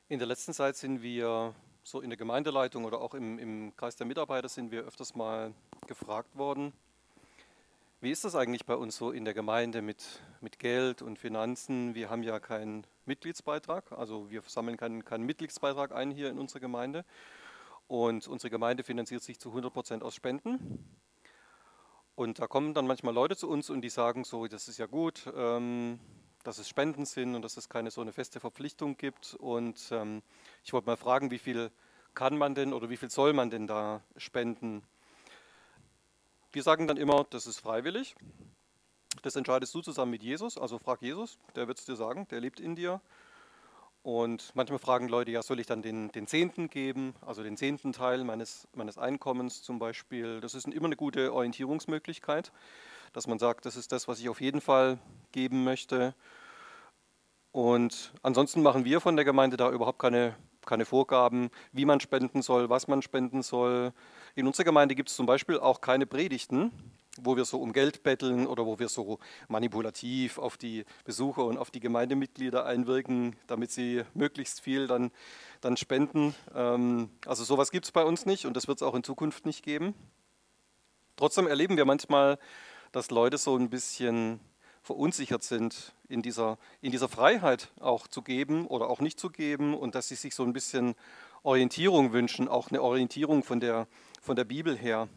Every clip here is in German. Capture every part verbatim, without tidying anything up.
In der letzten Zeit sind wir so in der Gemeindeleitung oder auch im, im Kreis der Mitarbeiter sind wir öfters mal gefragt worden, wie ist das eigentlich bei uns so in der Gemeinde mit, mit Geld und Finanzen? Wir haben ja keinen Mitgliedsbeitrag, also wir sammeln keinen, keinen Mitgliedsbeitrag ein hier in unserer Gemeinde und unsere Gemeinde finanziert sich zu hundert Prozent aus Spenden. Und da kommen dann manchmal Leute zu uns und die sagen so, das ist ja gut, ähm, dass es Spenden sind und dass es keine so eine feste Verpflichtung gibt. Und ähm, ich wollte mal fragen, wie viel kann man denn oder wie viel soll man denn da spenden? Wir sagen dann immer, das ist freiwillig. Das entscheidest du zusammen mit Jesus, also frag Jesus, der wird es dir sagen, der lebt in dir. Und manchmal fragen Leute, ja, soll ich dann den, den Zehnten geben, also den zehnten Teil meines, meines Einkommens zum Beispiel. Das ist immer eine gute Orientierungsmöglichkeit, dass man sagt, das ist das, was ich auf jeden Fall geben möchte. Und ansonsten machen wir von der Gemeinde da überhaupt keine, keine Vorgaben, wie man spenden soll, was man spenden soll. In unserer Gemeinde gibt es zum Beispiel auch keine Predigten, wo wir so um Geld betteln oder wo wir so manipulativ auf die Besucher und auf die Gemeindemitglieder einwirken, damit sie möglichst viel dann, dann spenden. Ähm, also sowas gibt es bei uns nicht und das wird es auch in Zukunft nicht geben. Trotzdem erleben wir manchmal, dass Leute so ein bisschen verunsichert sind, in dieser, in dieser Freiheit auch zu geben oder auch nicht zu geben und dass sie sich so ein bisschen Orientierung wünschen, auch eine Orientierung von der, von der Bibel her.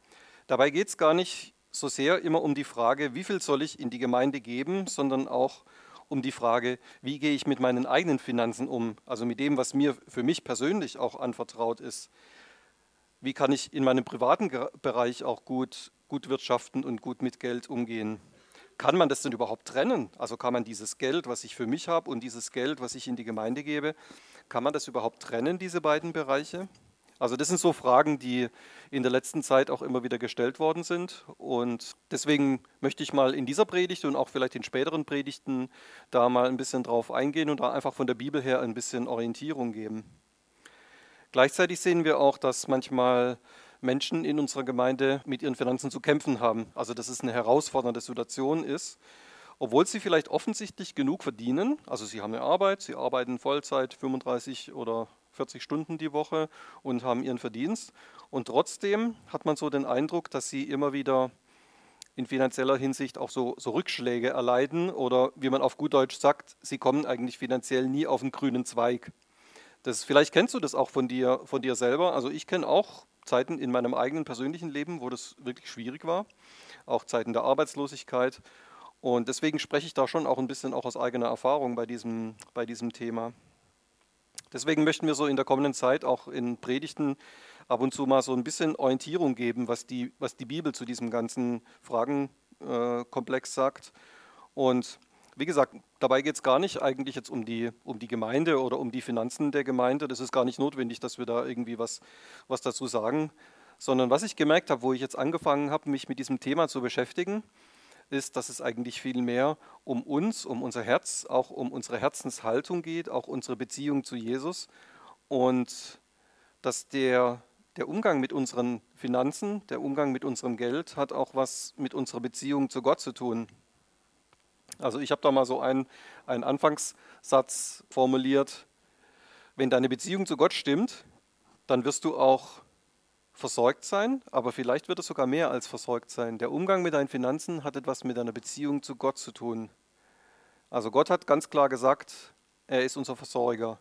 Dabei geht es gar nicht so sehr immer um die Frage, wie viel soll ich in die Gemeinde geben, sondern auch um die Frage, wie gehe ich mit meinen eigenen Finanzen um, also mit dem, was mir für mich persönlich auch anvertraut ist. Wie kann ich in meinem privaten Ge- Bereich auch gut, gut wirtschaften und gut mit Geld umgehen? Kann man das denn überhaupt trennen? Also kann man dieses Geld, was ich für mich habe und dieses Geld, was ich in die Gemeinde gebe, kann man das überhaupt trennen, diese beiden Bereiche? Also das sind so Fragen, die in der letzten Zeit auch immer wieder gestellt worden sind. Und deswegen möchte ich mal in dieser Predigt und auch vielleicht in späteren Predigten da mal ein bisschen drauf eingehen und da einfach von der Bibel her ein bisschen Orientierung geben. Gleichzeitig sehen wir auch, dass manchmal Menschen in unserer Gemeinde mit ihren Finanzen zu kämpfen haben. Also dass es eine herausfordernde Situation ist, obwohl sie vielleicht offensichtlich genug verdienen. Also sie haben eine Arbeit, sie arbeiten Vollzeit fünfunddreißig oder vierzig Stunden die Woche und haben ihren Verdienst. Und trotzdem hat man so den Eindruck, dass sie immer wieder in finanzieller Hinsicht auch so, so Rückschläge erleiden oder wie man auf gut Deutsch sagt, sie kommen eigentlich finanziell nie auf den grünen Zweig. Das, vielleicht kennst du das auch von dir, von dir selber. Also ich kenne auch Zeiten in meinem eigenen persönlichen Leben, wo das wirklich schwierig war, auch Zeiten der Arbeitslosigkeit. Und deswegen spreche ich da schon auch ein bisschen auch aus eigener Erfahrung bei diesem, bei diesem Thema. Deswegen möchten wir so in der kommenden Zeit auch in Predigten ab und zu mal so ein bisschen Orientierung geben, was die, was die Bibel zu diesem ganzen Fragenkomplex sagt. Und wie gesagt, dabei geht es gar nicht eigentlich jetzt um die, um die Gemeinde oder um die Finanzen der Gemeinde. Das ist gar nicht notwendig, dass wir da irgendwie was, was dazu sagen. Sondern was ich gemerkt habe, wo ich jetzt angefangen habe, mich mit diesem Thema zu beschäftigen, ist, dass es eigentlich viel mehr um uns, um unser Herz, auch um unsere Herzenshaltung geht, auch unsere Beziehung zu Jesus und dass der, der Umgang mit unseren Finanzen, der Umgang mit unserem Geld hat auch was mit unserer Beziehung zu Gott zu tun. Also ich habe da mal so einen, einen Anfangssatz formuliert, wenn deine Beziehung zu Gott stimmt, dann wirst du auch versorgt sein, aber vielleicht wird es sogar mehr als versorgt sein. Der Umgang mit deinen Finanzen hat etwas mit deiner Beziehung zu Gott zu tun. Also Gott hat ganz klar gesagt, er ist unser Versorger.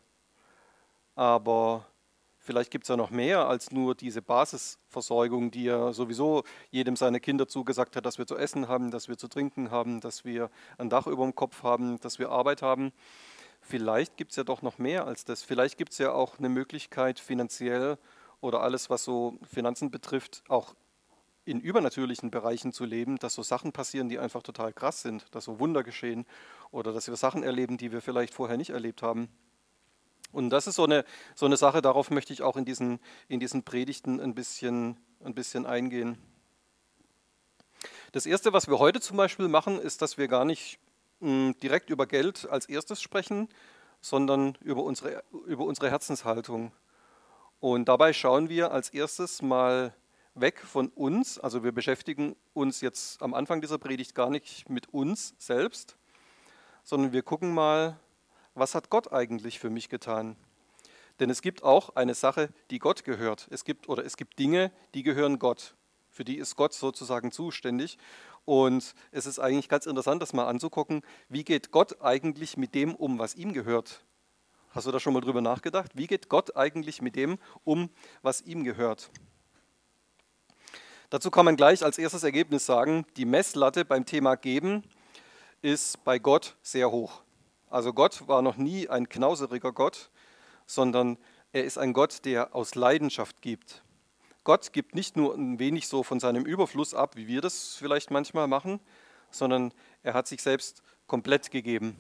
Aber vielleicht gibt es ja noch mehr als nur diese Basisversorgung, die er sowieso jedem seiner Kinder zugesagt hat, dass wir zu essen haben, dass wir zu trinken haben, dass wir ein Dach über dem Kopf haben, dass wir Arbeit haben. Vielleicht gibt es ja doch noch mehr als das. Vielleicht gibt es ja auch eine Möglichkeit, finanziell oder alles, was so Finanzen betrifft, auch in übernatürlichen Bereichen zu leben, dass so Sachen passieren, die einfach total krass sind, dass so Wunder geschehen oder dass wir Sachen erleben, die wir vielleicht vorher nicht erlebt haben. Und das ist so eine, so eine Sache, darauf möchte ich auch in diesen, in diesen Predigten ein bisschen, ein bisschen eingehen. Das Erste, was wir heute zum Beispiel machen, ist, dass wir gar nicht mh, direkt über Geld als erstes sprechen, sondern über unsere, über unsere Herzenshaltung. Und dabei schauen wir als erstes mal weg von uns. Also wir beschäftigen uns jetzt am Anfang dieser Predigt gar nicht mit uns selbst, sondern wir gucken mal, was hat Gott eigentlich für mich getan? Denn es gibt auch eine Sache, die Gott gehört. Es gibt oder es gibt Dinge, die gehören Gott. Für die ist Gott sozusagen zuständig. Und es ist eigentlich ganz interessant, das mal anzugucken, wie geht Gott eigentlich mit dem um, was ihm gehört. Hast du da schon mal drüber nachgedacht? Wie geht Gott eigentlich mit dem um, was ihm gehört? Dazu kann man gleich als erstes Ergebnis sagen, die Messlatte beim Thema Geben ist bei Gott sehr hoch. Also Gott war noch nie ein knauseriger Gott, sondern er ist ein Gott, der aus Leidenschaft gibt. Gott gibt nicht nur ein wenig so von seinem Überfluss ab, wie wir das vielleicht manchmal machen, sondern er hat sich selbst komplett gegeben.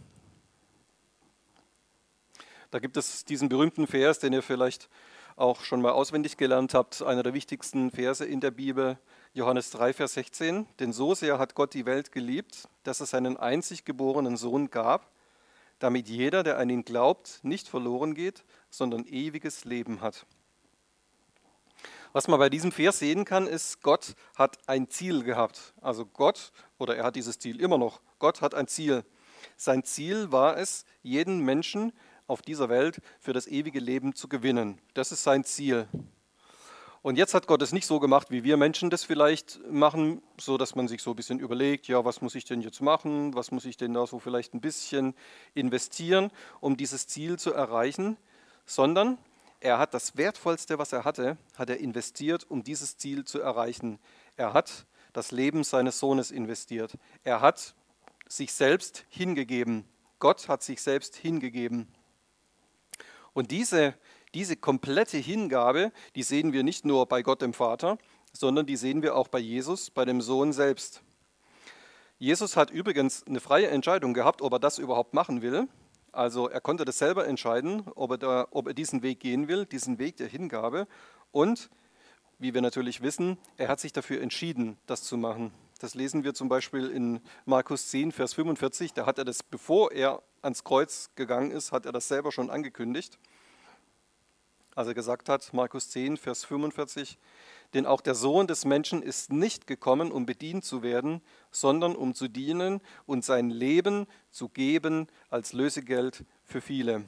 Da gibt es diesen berühmten Vers, den ihr vielleicht auch schon mal auswendig gelernt habt, einer der wichtigsten Verse in der Bibel, Johannes drei, Vers sechzehn. Denn so sehr hat Gott die Welt geliebt, dass es seinen einzig geborenen Sohn gab, damit jeder, der an ihn glaubt, nicht verloren geht, sondern ewiges Leben hat. Was man bei diesem Vers sehen kann, ist, Gott hat ein Ziel gehabt. Also Gott, oder er hat dieses Ziel immer noch, Gott hat ein Ziel. Sein Ziel war es, jeden Menschen auf dieser Welt für das ewige Leben zu gewinnen. Das ist sein Ziel. Und jetzt hat Gott es nicht so gemacht, wie wir Menschen das vielleicht machen, so dass man sich so ein bisschen überlegt, ja, was muss ich denn jetzt machen, was muss ich denn da so vielleicht ein bisschen investieren, um dieses Ziel zu erreichen, sondern er hat das Wertvollste, was er hatte, hat er investiert, um dieses Ziel zu erreichen. Er hat das Leben seines Sohnes investiert. Er hat sich selbst hingegeben. Gott hat sich selbst hingegeben. Und diese, diese komplette Hingabe, die sehen wir nicht nur bei Gott dem Vater, sondern die sehen wir auch bei Jesus, bei dem Sohn selbst. Jesus hat übrigens eine freie Entscheidung gehabt, ob er das überhaupt machen will. Also er konnte das selber entscheiden, ob er, da, ob er diesen Weg gehen will, diesen Weg der Hingabe. Und, wie wir natürlich wissen, er hat sich dafür entschieden, das zu machen. Das lesen wir zum Beispiel in Markus zehn, Vers fünfundvierzig. Da hat er das, bevor er ans Kreuz gegangen ist, hat er das selber schon angekündigt. Als er gesagt hat, Markus zehn, Vers fünfundvierzig, denn auch der Sohn des Menschen ist nicht gekommen, um bedient zu werden, sondern um zu dienen und sein Leben zu geben als Lösegeld für viele.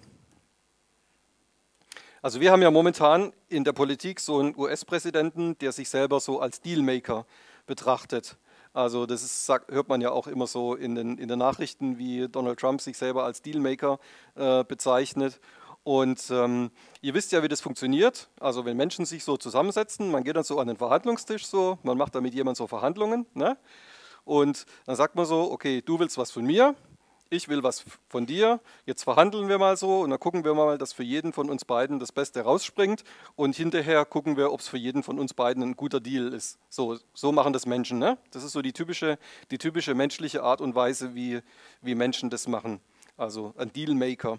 Also wir haben ja momentan in der Politik so einen U S-Präsidenten, der sich selber so als Dealmaker betrachtet. Also das ist, sagt, hört man ja auch immer so in den, in den Nachrichten, wie Donald Trump sich selber als Dealmaker äh, bezeichnet. Und ähm, ihr wisst ja, wie das funktioniert. Also wenn Menschen sich so zusammensetzen, man geht dann so an den Verhandlungstisch, so, man macht da mit jemandem so Verhandlungen, ne? Und dann sagt man so, okay, du willst was von mir, ich will was von dir, jetzt verhandeln wir mal so und dann gucken wir mal, dass für jeden von uns beiden das Beste rausspringt und hinterher gucken wir, ob es für jeden von uns beiden ein guter Deal ist. So, so machen das Menschen, ne? Das ist so die typische, die typische menschliche Art und Weise, wie, wie Menschen das machen. Also ein Dealmaker.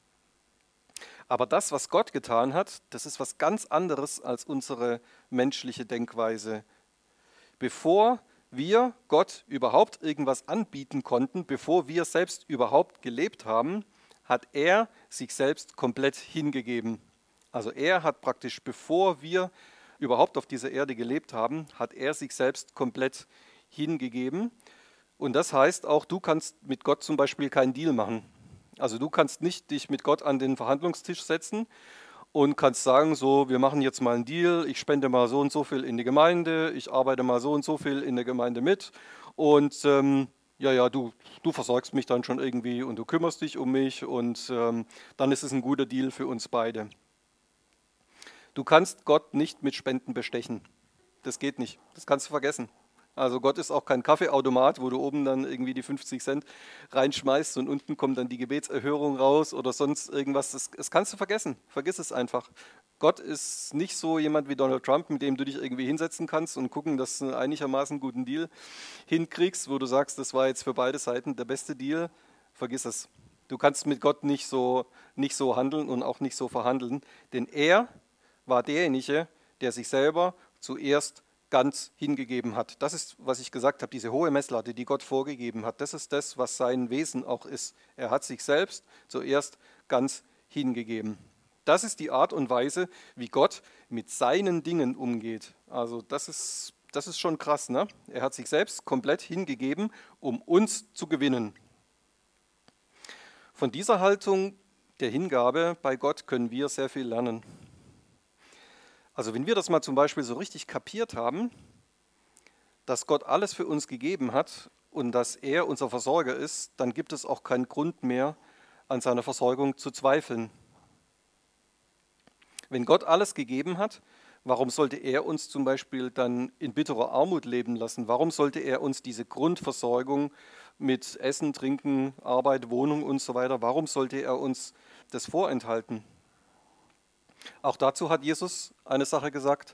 Aber das, was Gott getan hat, das ist was ganz anderes als unsere menschliche Denkweise. Bevor wir Gott überhaupt irgendwas anbieten konnten, bevor wir selbst überhaupt gelebt haben, hat er sich selbst komplett hingegeben. Also er hat praktisch, bevor wir überhaupt auf dieser Erde gelebt haben, hat er sich selbst komplett hingegeben. Und das heißt auch, du kannst mit Gott zum Beispiel keinen Deal machen. Also du kannst nicht dich mit Gott an den Verhandlungstisch setzen und kannst sagen, so, wir machen jetzt mal einen Deal, ich spende mal so und so viel in die Gemeinde, ich arbeite mal so und so viel in der Gemeinde mit und ähm, ja, ja, du, du versorgst mich dann schon irgendwie und du kümmerst dich um mich und ähm, dann ist es ein guter Deal für uns beide. Du kannst Gott nicht mit Spenden bestechen. Das geht nicht, das kannst du vergessen. Also Gott ist auch kein Kaffeeautomat, wo du oben dann irgendwie die fünfzig Cent reinschmeißt und unten kommt dann die Gebetserhörung raus oder sonst irgendwas. Das, das kannst du vergessen. Vergiss es einfach. Gott ist nicht so jemand wie Donald Trump, mit dem du dich irgendwie hinsetzen kannst und gucken, dass du einigermaßen einen guten Deal hinkriegst, wo du sagst, das war jetzt für beide Seiten der beste Deal. Vergiss es. Du kannst mit Gott nicht so, nicht so handeln und auch nicht so verhandeln, denn er war derjenige, der sich selber zuerst ganz hingegeben hat. Das ist, was ich gesagt habe, diese hohe Messlatte, die Gott vorgegeben hat. Das ist das, was sein Wesen auch ist. Er hat sich selbst zuerst ganz hingegeben. Das ist die Art und Weise, wie Gott mit seinen Dingen umgeht. Also das ist, das ist schon krass, ne? Er hat sich selbst komplett hingegeben, um uns zu gewinnen. Von dieser Haltung der Hingabe bei Gott können wir sehr viel lernen. Also wenn wir das mal zum Beispiel so richtig kapiert haben, dass Gott alles für uns gegeben hat und dass er unser Versorger ist, dann gibt es auch keinen Grund mehr, an seiner Versorgung zu zweifeln. Wenn Gott alles gegeben hat, warum sollte er uns zum Beispiel dann in bitterer Armut leben lassen? Warum sollte er uns diese Grundversorgung mit Essen, Trinken, Arbeit, Wohnung und so weiter, warum sollte er uns das vorenthalten? Auch dazu hat Jesus eine Sache gesagt.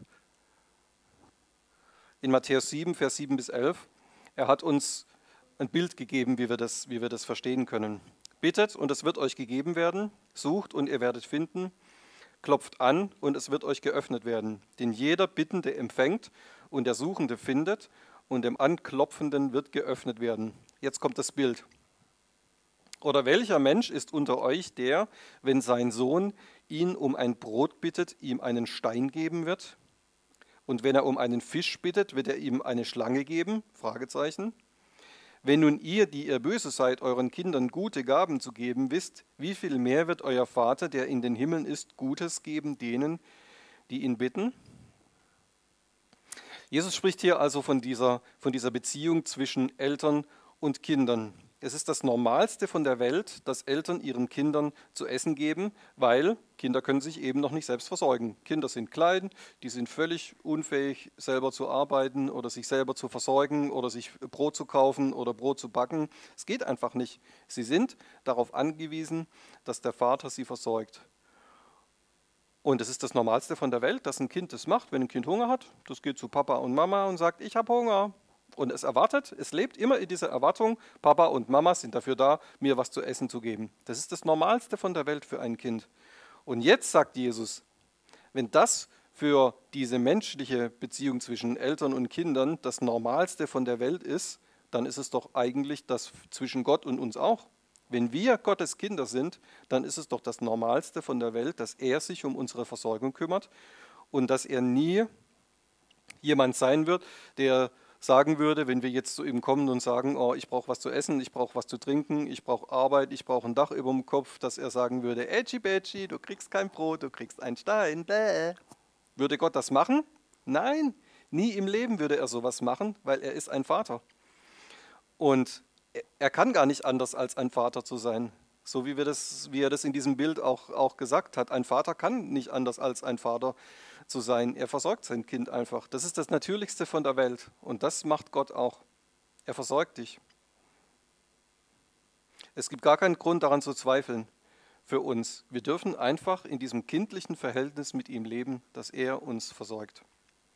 In Matthäus sieben, Vers sieben bis elf. Er hat uns ein Bild gegeben, wie wir das, wie wir das verstehen können. Bittet und es wird euch gegeben werden, sucht und ihr werdet finden, klopft an und es wird euch geöffnet werden. Denn jeder Bittende empfängt und der Suchende findet und dem Anklopfenden wird geöffnet werden. Jetzt kommt das Bild. Oder welcher Mensch ist unter euch, der, wenn sein Sohn ihn um ein Brot bittet, ihm einen Stein geben wird? Und wenn er um einen Fisch bittet, wird er ihm eine Schlange geben? Fragezeichen. Wenn nun ihr, die ihr böse seid, euren Kindern gute Gaben zu geben wisst, wie viel mehr wird euer Vater, der in den Himmeln ist, Gutes geben denen, die ihn bitten? Jesus spricht hier also von dieser, von dieser Beziehung zwischen Eltern und Kindern. Es ist das Normalste von der Welt, dass Eltern ihren Kindern zu essen geben, weil Kinder können sich eben noch nicht selbst versorgen. Kinder sind klein, die sind völlig unfähig, selber zu arbeiten oder sich selber zu versorgen oder sich Brot zu kaufen oder Brot zu backen. Es geht einfach nicht. Sie sind darauf angewiesen, dass der Vater sie versorgt. Und es ist das Normalste von der Welt, dass ein Kind das macht, wenn ein Kind Hunger hat. Das geht zu Papa und Mama und sagt, ich habe Hunger. Und es erwartet, es lebt immer in dieser Erwartung, Papa und Mama sind dafür da, mir was zu essen zu geben. Das ist das Normalste von der Welt für ein Kind. Und jetzt sagt Jesus, wenn das für diese menschliche Beziehung zwischen Eltern und Kindern das Normalste von der Welt ist, dann ist es doch eigentlich das zwischen Gott und uns auch. Wenn wir Gottes Kinder sind, dann ist es doch das Normalste von der Welt, dass er sich um unsere Versorgung kümmert und dass er nie jemand sein wird, der sagen würde, wenn wir jetzt zu ihm kommen und sagen, oh, ich brauche was zu essen, ich brauche was zu trinken, ich brauche Arbeit, ich brauche ein Dach über dem Kopf, dass er sagen würde, Ätschi Bätschi, du kriegst kein Brot, du kriegst einen Stein. Bäh. Würde Gott das machen? Nein, nie im Leben würde er sowas machen, weil er ist ein Vater. Und er kann gar nicht anders als ein Vater zu sein. So wie, wir das, wie er das in diesem Bild auch, auch gesagt hat. Ein Vater kann nicht anders als ein Vater zu sein. Er versorgt sein Kind einfach. Das ist das Natürlichste von der Welt. Und das macht Gott auch. Er versorgt dich. Es gibt gar keinen Grund daran zu zweifeln für uns. Wir dürfen einfach in diesem kindlichen Verhältnis mit ihm leben, dass er uns versorgt.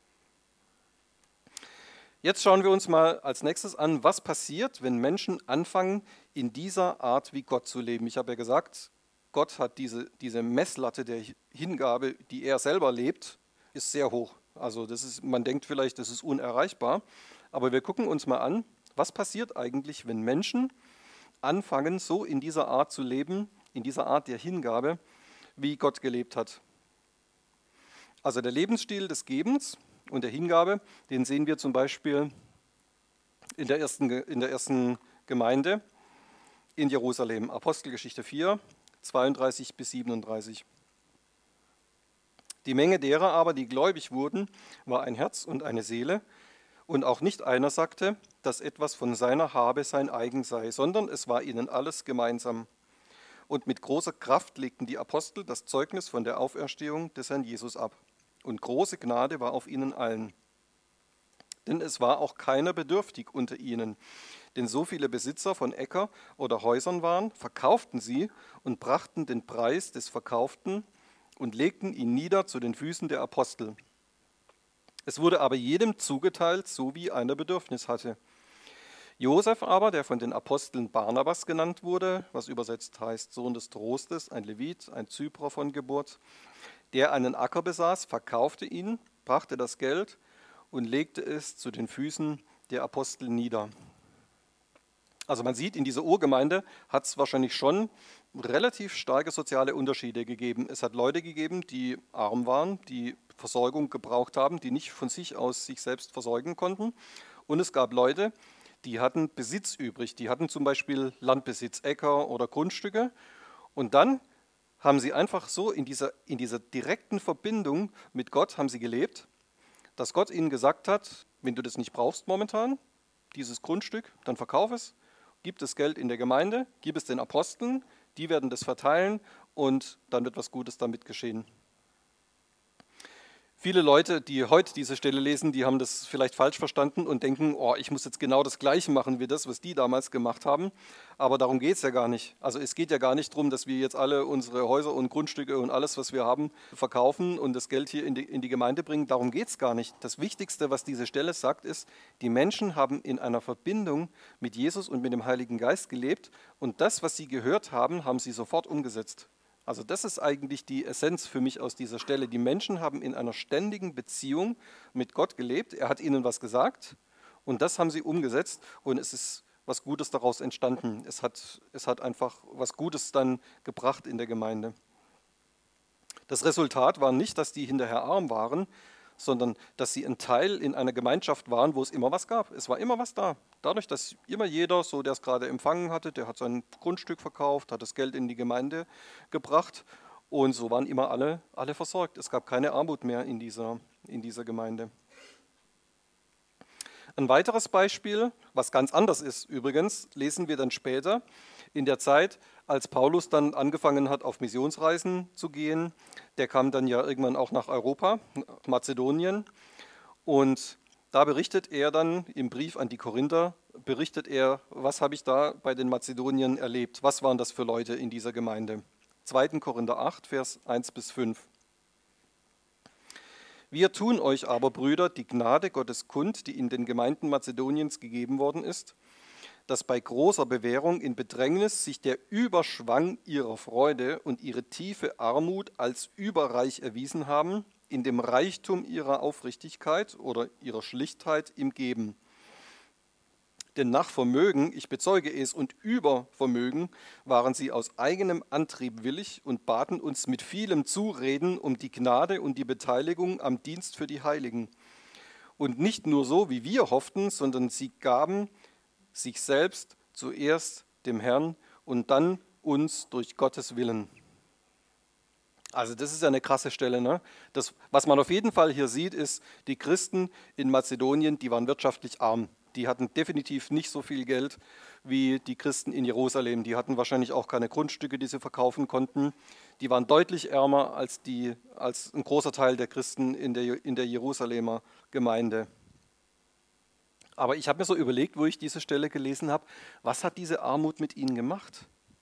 Jetzt schauen wir uns mal als nächstes an, was passiert, wenn Menschen anfangen, in dieser Art wie Gott zu leben. Ich habe ja gesagt, Gott hat diese, diese Messlatte der Hingabe, die er selber lebt, ist sehr hoch. Also das ist, man denkt vielleicht, das ist unerreichbar, aber wir gucken uns mal an, was passiert eigentlich, wenn Menschen anfangen, so in dieser Art zu leben, in dieser Art der Hingabe, wie Gott gelebt hat. Also der Lebensstil des Gebens und der Hingabe, den sehen wir zum Beispiel in der ersten, in der ersten Gemeinde in Jerusalem, Apostelgeschichte vier, zweiunddreißig bis siebenunddreißig. Die Menge derer aber, die gläubig wurden, war ein Herz und eine Seele, und auch nicht einer sagte, dass etwas von seiner Habe sein eigen sei, sondern es war ihnen alles gemeinsam. Und mit großer Kraft legten die Apostel das Zeugnis von der Auferstehung des Herrn Jesus ab. Und große Gnade war auf ihnen allen. Denn es war auch keiner bedürftig unter ihnen. Denn so viele Besitzer von Äcker oder Häusern waren, verkauften sie und brachten den Preis des Verkauften und legten ihn nieder zu den Füßen der Apostel. Es wurde aber jedem zugeteilt, so wie einer Bedürfnis hatte. Josef aber, der von den Aposteln Barnabas genannt wurde, was übersetzt heißt Sohn des Trostes, ein Levit, ein Zyprer von Geburt, der einen Acker besaß, verkaufte ihn, brachte das Geld und legte es zu den Füßen der Apostel nieder. Also man sieht, in dieser Urgemeinde hat es wahrscheinlich schon relativ starke soziale Unterschiede gegeben. Es hat Leute gegeben, die arm waren, die Versorgung gebraucht haben, die nicht von sich aus sich selbst versorgen konnten. Und es gab Leute, die hatten Besitz übrig. Die hatten zum Beispiel Landbesitz, Äcker oder Grundstücke. Und dann haben sie einfach so in dieser, in dieser direkten Verbindung mit Gott haben sie gelebt, dass Gott ihnen gesagt hat, wenn du das nicht brauchst momentan, dieses Grundstück, dann verkauf es, gib das Geld in der Gemeinde, gib es den Aposteln, die werden das verteilen und dann wird was Gutes damit geschehen. Viele Leute, die heute diese Stelle lesen, die haben das vielleicht falsch verstanden und denken, oh, ich muss jetzt genau das Gleiche machen wie das, was die damals gemacht haben. Aber darum geht es ja gar nicht. Also es geht ja gar nicht darum, dass wir jetzt alle unsere Häuser und Grundstücke und alles, was wir haben, verkaufen und das Geld hier in die, in die Gemeinde bringen. Darum geht es gar nicht. Das Wichtigste, was diese Stelle sagt, ist, die Menschen haben in einer Verbindung mit Jesus und mit dem Heiligen Geist gelebt und das, was sie gehört haben, haben sie sofort umgesetzt. Also das ist eigentlich die Essenz für mich aus dieser Stelle. Die Menschen haben in einer ständigen Beziehung mit Gott gelebt. Er hat ihnen was gesagt und das haben sie umgesetzt und es ist was Gutes daraus entstanden. Es hat, es hat einfach was Gutes dann gebracht in der Gemeinde. Das Resultat war nicht, dass die hinterher arm waren, sondern dass sie ein Teil in einer Gemeinschaft waren, wo es immer was gab. Es war immer was da. Dadurch, dass immer jeder, so der es gerade empfangen hatte, der hat sein Grundstück verkauft, hat das Geld in die Gemeinde gebracht und so waren immer alle, alle versorgt. Es gab keine Armut mehr in dieser, in dieser Gemeinde. Ein weiteres Beispiel, was ganz anders ist übrigens, lesen wir dann später in der Zeit, als Paulus dann angefangen hat, auf Missionsreisen zu gehen. Der kam dann ja irgendwann auch nach Europa, nach Mazedonien. Und da berichtet er dann im Brief an die Korinther, berichtet er, was habe ich da bei den Mazedoniern erlebt? Was waren das für Leute in dieser Gemeinde? zweiter Korinther acht, Vers eins bis fünf. Wir tun euch aber, Brüder, die Gnade Gottes kund, die in den Gemeinden Mazedoniens gegeben worden ist, dass bei großer Bewährung in Bedrängnis sich der Überschwang ihrer Freude und ihre tiefe Armut als überreich erwiesen haben, in dem Reichtum ihrer Aufrichtigkeit oder ihrer Schlichtheit im Geben. Denn nach Vermögen, ich bezeuge es, und über Vermögen waren sie aus eigenem Antrieb willig und baten uns mit vielem Zureden um die Gnade und die Beteiligung am Dienst für die Heiligen. Und nicht nur so, wie wir hofften, sondern sie gaben sich selbst zuerst dem Herrn und dann uns durch Gottes Willen. Also das ist ja eine krasse Stelle. Ne? Das, was man auf jeden Fall hier sieht, ist, die Christen in Mazedonien, die waren wirtschaftlich arm. Die hatten definitiv nicht so viel Geld wie die Christen in Jerusalem. Die hatten wahrscheinlich auch keine Grundstücke, die sie verkaufen konnten. Die waren deutlich ärmer als, die, als ein großer Teil der Christen in der, in der Jerusalemer Gemeinde. Aber ich habe mir so überlegt, wo ich diese Stelle gelesen habe, was hat diese Armut mit ihnen gemacht?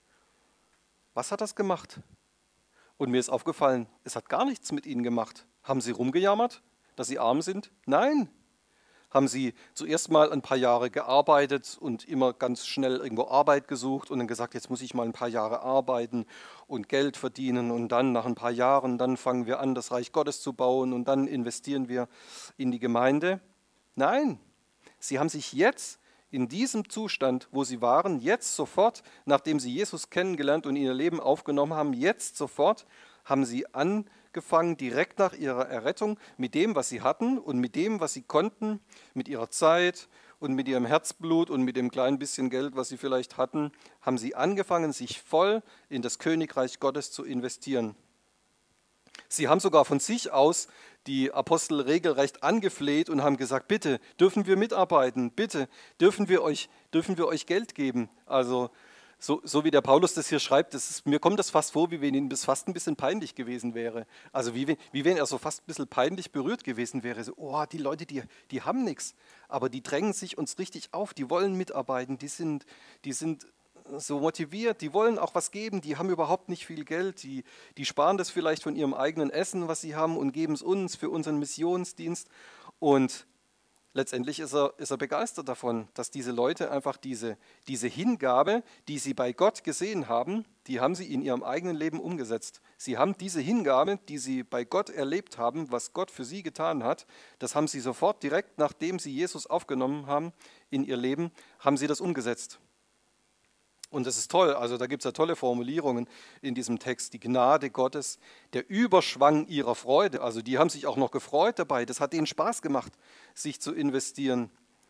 Was hat das gemacht? Und mir ist aufgefallen, es hat gar nichts mit ihnen gemacht. Haben sie rumgejammert, dass sie arm sind? Nein. Haben sie zuerst mal ein paar Jahre gearbeitet und immer ganz schnell irgendwo Arbeit gesucht und dann gesagt, jetzt muss ich mal ein paar Jahre arbeiten und Geld verdienen und dann nach ein paar Jahren, dann fangen wir an, das Reich Gottes zu bauen und dann investieren wir in die Gemeinde? Nein. Sie haben sich jetzt in diesem Zustand, wo sie waren, jetzt sofort, nachdem sie Jesus kennengelernt und in ihr Leben aufgenommen haben, jetzt sofort haben sie angefangen, direkt nach ihrer Errettung, mit dem, was sie hatten und mit dem, was sie konnten, mit ihrer Zeit und mit ihrem Herzblut und mit dem kleinen bisschen Geld, was sie vielleicht hatten, haben sie angefangen, sich voll in das Königreich Gottes zu investieren. Sie haben sogar von sich aus die Apostel regelrecht angefleht und haben gesagt, bitte, dürfen wir mitarbeiten, bitte, dürfen wir euch, dürfen wir euch Geld geben. Also so, so wie der Paulus das hier schreibt, das ist, mir kommt das fast vor, wie wenn ihm das fast ein bisschen peinlich gewesen wäre. Also wie wenn, wie wenn er so fast ein bisschen peinlich berührt gewesen wäre. So, oh, die Leute, die, die haben nichts, aber die drängen sich uns richtig auf, die wollen mitarbeiten, die sind, die sind so motiviert, die wollen auch was geben, die haben überhaupt nicht viel Geld, die, die sparen das vielleicht von ihrem eigenen Essen, was sie haben und geben es uns für unseren Missionsdienst und letztendlich ist er, ist er begeistert davon, dass diese Leute einfach diese, diese Hingabe, die sie bei Gott gesehen haben, die haben sie in ihrem eigenen Leben umgesetzt. Sie haben diese Hingabe, die sie bei Gott erlebt haben, was Gott für sie getan hat, das haben sie sofort direkt, nachdem sie Jesus aufgenommen haben in ihr Leben, haben sie das umgesetzt. Und das ist toll, also da gibt es ja tolle Formulierungen in diesem Text. Die Gnade Gottes, der Überschwang ihrer Freude, also die haben sich auch noch gefreut dabei, das hat ihnen Spaß gemacht, sich zu investieren.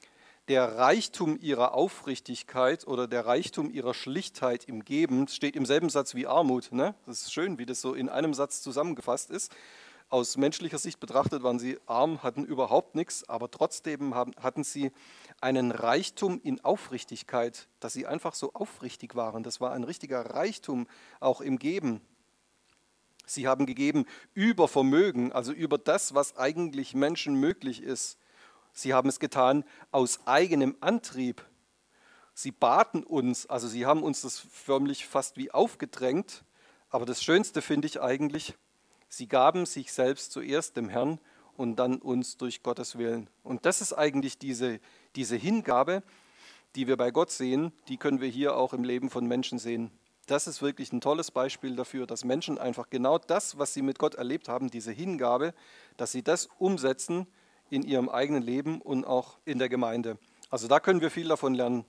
Der Reichtum ihrer Aufrichtigkeit oder der Reichtum ihrer Schlichtheit im Geben steht im selben Satz wie Armut. Ne? Das ist schön, wie das so in einem Satz zusammengefasst ist. Aus menschlicher Sicht betrachtet waren sie arm, hatten überhaupt nichts, aber trotzdem haben, hatten sie einen Reichtum in Aufrichtigkeit, dass sie einfach so aufrichtig waren. Das war ein richtiger Reichtum auch im Geben. Sie haben gegeben über Vermögen, also über das, was eigentlich Menschen möglich ist. Sie haben es getan aus eigenem Antrieb. Sie baten uns, also sie haben uns das förmlich fast wie aufgedrängt. Aber das Schönste finde ich eigentlich, sie gaben sich selbst zuerst dem Herrn und dann uns durch Gottes Willen. Und das ist eigentlich diese, diese Hingabe, die wir bei Gott sehen, die können wir hier auch im Leben von Menschen sehen. Das ist wirklich ein tolles Beispiel dafür, dass Menschen einfach genau das, was sie mit Gott erlebt haben, diese Hingabe, dass sie das umsetzen in ihrem eigenen Leben und auch in der Gemeinde. Also da können wir viel davon lernen.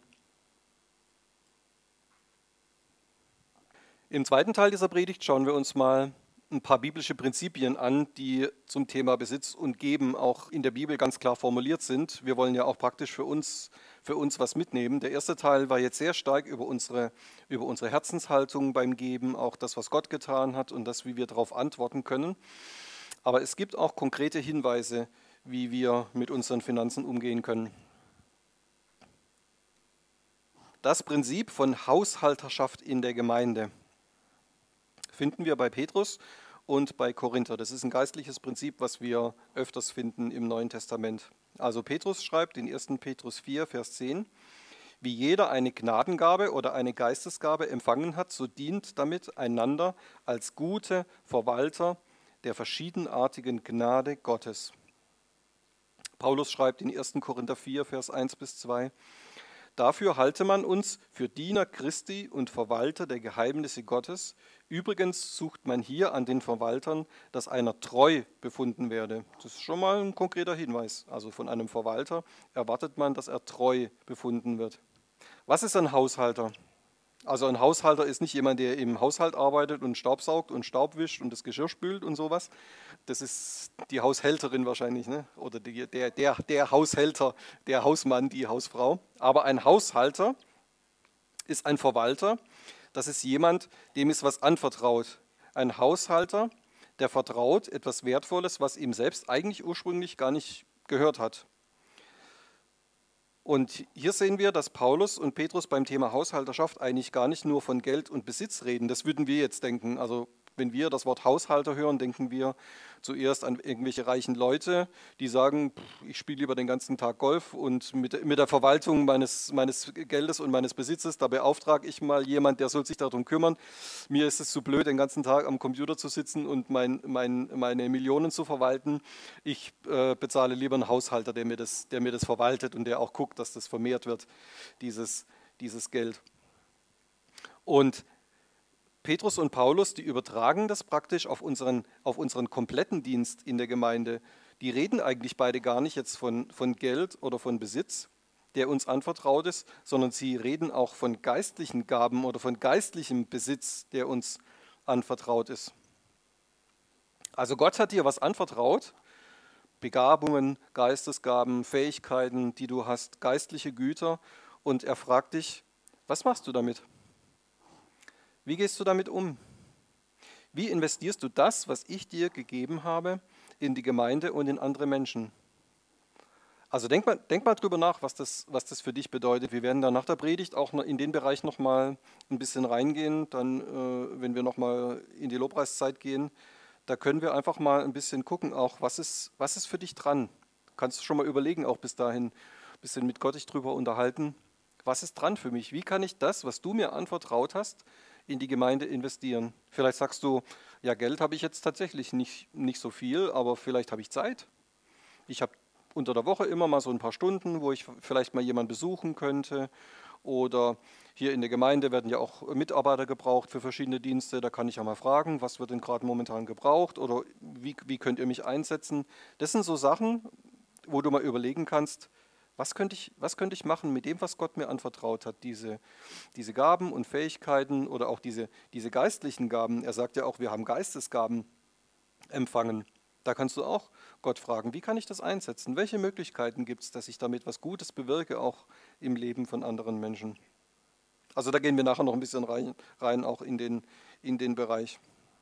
Im zweiten Teil dieser Predigt schauen wir uns mal ein paar biblische Prinzipien an, die zum Thema Besitz und Geben auch in der Bibel ganz klar formuliert sind. Wir wollen ja auch praktisch für uns, für uns was mitnehmen. Der erste Teil war jetzt sehr stark über unsere, über unsere Herzenshaltung beim Geben, auch das, was Gott getan hat und das, wie wir darauf antworten können. Aber es gibt auch konkrete Hinweise, wie wir mit unseren Finanzen umgehen können. Das Prinzip von Haushalterschaft in der Gemeinde finden wir bei Petrus und bei Korinther. Das ist ein geistliches Prinzip, was wir öfters finden im Neuen Testament. Also Petrus schreibt in ersten Petrus vier, Vers zehn, wie jeder eine Gnadengabe oder eine Geistesgabe empfangen hat, so dient damit einander als gute Verwalter der verschiedenartigen Gnade Gottes. Paulus schreibt in ersten Korinther vier, Vers eins bis zwei, dafür halte man uns für Diener Christi und Verwalter der Geheimnisse Gottes. Übrigens sucht man hier an den Verwaltern, dass einer treu befunden werde. Das ist schon mal ein konkreter Hinweis. Also von einem Verwalter erwartet man, dass er treu befunden wird. Was ist ein Haushalter? Also ein Haushalter ist nicht jemand, der im Haushalt arbeitet und Staubsaugt und Staub wischt und das Geschirr spült und sowas. Das ist die Haushälterin wahrscheinlich, ne? Oder die, der, der, der Haushälter, der Hausmann, die Hausfrau. Aber ein Haushalter ist ein Verwalter. Das ist jemand, dem ist was anvertraut. Ein Haushalter, der vertraut etwas Wertvolles, was ihm selbst eigentlich ursprünglich gar nicht gehört hat. Und hier sehen wir, dass Paulus und Petrus beim Thema Haushalterschaft eigentlich gar nicht nur von Geld und Besitz reden. Das würden wir jetzt denken. Also wenn wir das Wort Haushalter hören, denken wir zuerst an irgendwelche reichen Leute, die sagen, ich spiele lieber den ganzen Tag Golf und mit, mit der Verwaltung meines, meines Geldes und meines Besitzes, da beauftrage ich mal jemand, der soll sich darum kümmern. Mir ist es zu blöd, den ganzen Tag am Computer zu sitzen und mein, mein, meine Millionen zu verwalten. Ich äh, bezahle lieber einen Haushalter, der mir, das, der mir das verwaltet und der auch guckt, dass das vermehrt wird, dieses, dieses Geld. Und Petrus und Paulus, die übertragen das praktisch auf unseren, auf unseren kompletten Dienst in der Gemeinde. Die reden eigentlich beide gar nicht jetzt von, von Geld oder von Besitz, der uns anvertraut ist, sondern sie reden auch von geistlichen Gaben oder von geistlichem Besitz, der uns anvertraut ist. Also Gott hat dir was anvertraut, Begabungen, Geistesgaben, Fähigkeiten, die du hast, geistliche Güter, und er fragt dich, was machst du damit? Wie gehst du damit um? Wie investierst du das, was ich dir gegeben habe, in die Gemeinde und in andere Menschen? Also denk mal, denk mal drüber nach, was das, was das für dich bedeutet. Wir werden dann nach der Predigt auch in den Bereich nochmal ein bisschen reingehen. Dann, äh, wenn wir nochmal in die Lobpreiszeit gehen, da können wir einfach mal ein bisschen gucken, auch was ist, was ist für dich dran? Kannst du schon mal überlegen, auch bis dahin ein bisschen mit Gott dich drüber unterhalten. Was ist dran für mich? Wie kann ich das, was du mir anvertraut hast, in die Gemeinde investieren? Vielleicht sagst du, ja, Geld habe ich jetzt tatsächlich nicht, nicht so viel, aber vielleicht habe ich Zeit. Ich habe unter der Woche immer mal so ein paar Stunden, wo ich vielleicht mal jemanden besuchen könnte. Oder hier in der Gemeinde werden ja auch Mitarbeiter gebraucht für verschiedene Dienste. Da kann ich ja mal fragen, was wird denn gerade momentan gebraucht oder wie, wie könnt ihr mich einsetzen? Das sind so Sachen, wo du mal überlegen kannst, Was könnte ich, was könnte ich machen mit dem, was Gott mir anvertraut hat, diese, diese Gaben und Fähigkeiten oder auch diese, diese geistlichen Gaben. Er sagt ja auch, wir haben Geistesgaben empfangen. Da kannst du auch Gott fragen, wie kann ich das einsetzen? Welche Möglichkeiten gibt es, dass ich damit was Gutes bewirke, auch im Leben von anderen Menschen? Also da gehen wir nachher noch ein bisschen rein, rein auch in den, in den Bereich.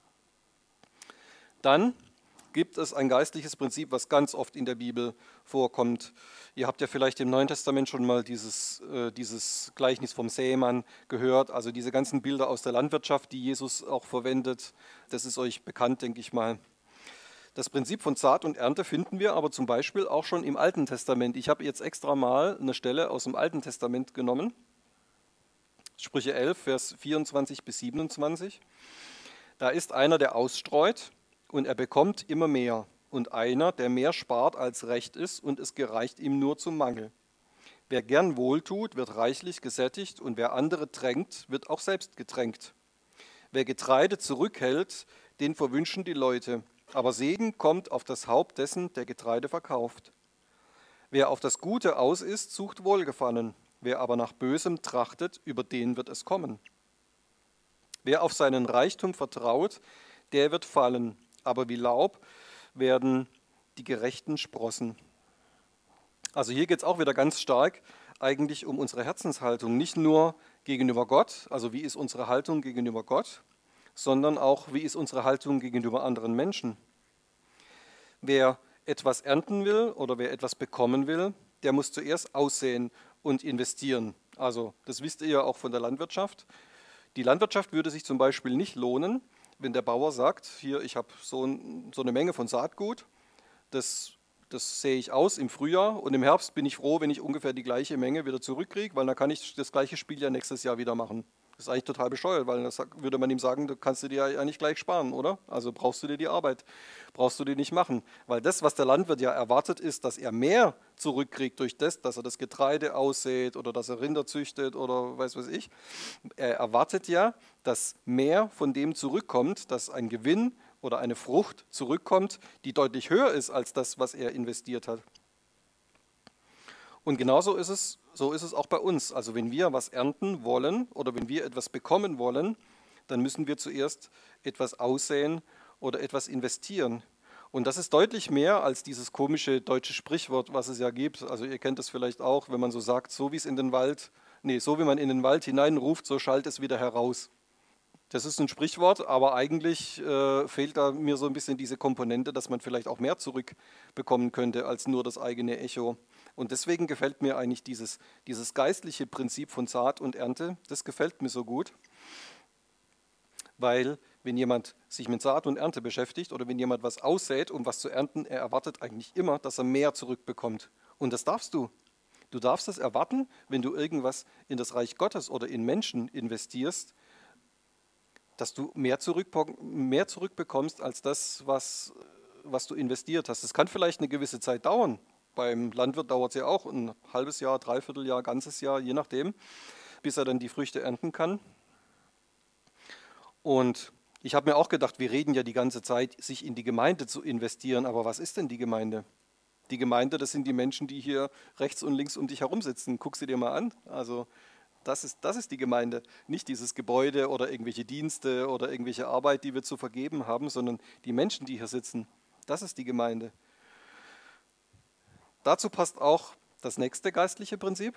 Dann gibt es ein geistliches Prinzip, was ganz oft in der Bibel vorkommt. Ihr habt ja vielleicht im Neuen Testament schon mal dieses, äh, dieses Gleichnis vom Sämann gehört, also diese ganzen Bilder aus der Landwirtschaft, die Jesus auch verwendet. Das ist euch bekannt, denke ich mal. Das Prinzip von Saat und Ernte finden wir aber zum Beispiel auch schon im Alten Testament. Ich habe jetzt extra mal eine Stelle aus dem Alten Testament genommen. Sprüche elf, Vers vierundzwanzig bis siebenundzwanzig. Da ist einer, der ausstreut und er bekommt immer mehr. Und einer, der mehr spart, als recht ist, und es gereicht ihm nur zum Mangel. Wer gern wohltut, wird reichlich gesättigt, und wer andere drängt, wird auch selbst getränkt. Wer Getreide zurückhält, den verwünschen die Leute. Aber Segen kommt auf das Haupt dessen, der Getreide verkauft. Wer auf das Gute aus ist, sucht Wohlgefallen. Wer aber nach Bösem trachtet, über den wird es kommen. Wer auf seinen Reichtum vertraut, der wird fallen. Aber wie Laub werden die Gerechten sprossen. Also hier geht es auch wieder ganz stark eigentlich um unsere Herzenshaltung. Nicht nur gegenüber Gott, also wie ist unsere Haltung gegenüber Gott, sondern auch wie ist unsere Haltung gegenüber anderen Menschen. Wer etwas ernten will oder wer etwas bekommen will, der muss zuerst aussehen und investieren. Also das wisst ihr ja auch von der Landwirtschaft. Die Landwirtschaft würde sich zum Beispiel nicht lohnen, wenn der Bauer sagt, hier, ich habe so, ein, so eine Menge von Saatgut, das, das sähe ich aus im Frühjahr und im Herbst bin ich froh, wenn ich ungefähr die gleiche Menge wieder zurückkriege, weil dann kann ich das gleiche Spiel ja nächstes Jahr wieder machen. Das ist eigentlich total bescheuert, weil das würde man ihm sagen, du kannst du dir ja nicht gleich sparen, oder? Also brauchst du dir die Arbeit, brauchst du die nicht machen. Weil das, was der Landwirt ja erwartet, ist, dass er mehr zurückkriegt durch das, dass er das Getreide aussät oder dass er Rinder züchtet oder weiß was ich. Er erwartet ja, dass mehr von dem zurückkommt, dass ein Gewinn oder eine Frucht zurückkommt, die deutlich höher ist als das, was er investiert hat. Und genauso ist es, so ist es auch bei uns. Also wenn wir was ernten wollen oder wenn wir etwas bekommen wollen, dann müssen wir zuerst etwas aussäen oder etwas investieren. Und das ist deutlich mehr als dieses komische deutsche Sprichwort, was es ja gibt. Also ihr kennt das vielleicht auch, wenn man so sagt, so wie es in den Wald, nee, so wie man in den Wald hineinruft, so schallt es wieder heraus. Das ist ein Sprichwort, aber eigentlich äh, fehlt da mir so ein bisschen diese Komponente, dass man vielleicht auch mehr zurückbekommen könnte als nur das eigene Echo. Und deswegen gefällt mir eigentlich dieses, dieses geistliche Prinzip von Saat und Ernte, das gefällt mir so gut, weil wenn jemand sich mit Saat und Ernte beschäftigt oder wenn jemand was aussät, um was zu ernten, er erwartet eigentlich immer, dass er mehr zurückbekommt. Und das darfst du. Du darfst es erwarten, wenn du irgendwas in das Reich Gottes oder in Menschen investierst, dass du mehr, zurück, mehr zurückbekommst als das, was, was du investiert hast. Es kann vielleicht eine gewisse Zeit dauern. Beim Landwirt dauert es ja auch ein halbes Jahr, dreiviertel Jahr, ganzes Jahr, je nachdem, bis er dann die Früchte ernten kann. Und ich habe mir auch gedacht, wir reden ja die ganze Zeit, sich in die Gemeinde zu investieren. Aber was ist denn die Gemeinde? Die Gemeinde, das sind die Menschen, die hier rechts und links um dich herum sitzen. Guck sie dir mal an. Also das ist, das ist die Gemeinde. Nicht dieses Gebäude oder irgendwelche Dienste oder irgendwelche Arbeit, die wir zu vergeben haben, sondern die Menschen, die hier sitzen. Das ist die Gemeinde. Dazu passt auch das nächste geistliche Prinzip.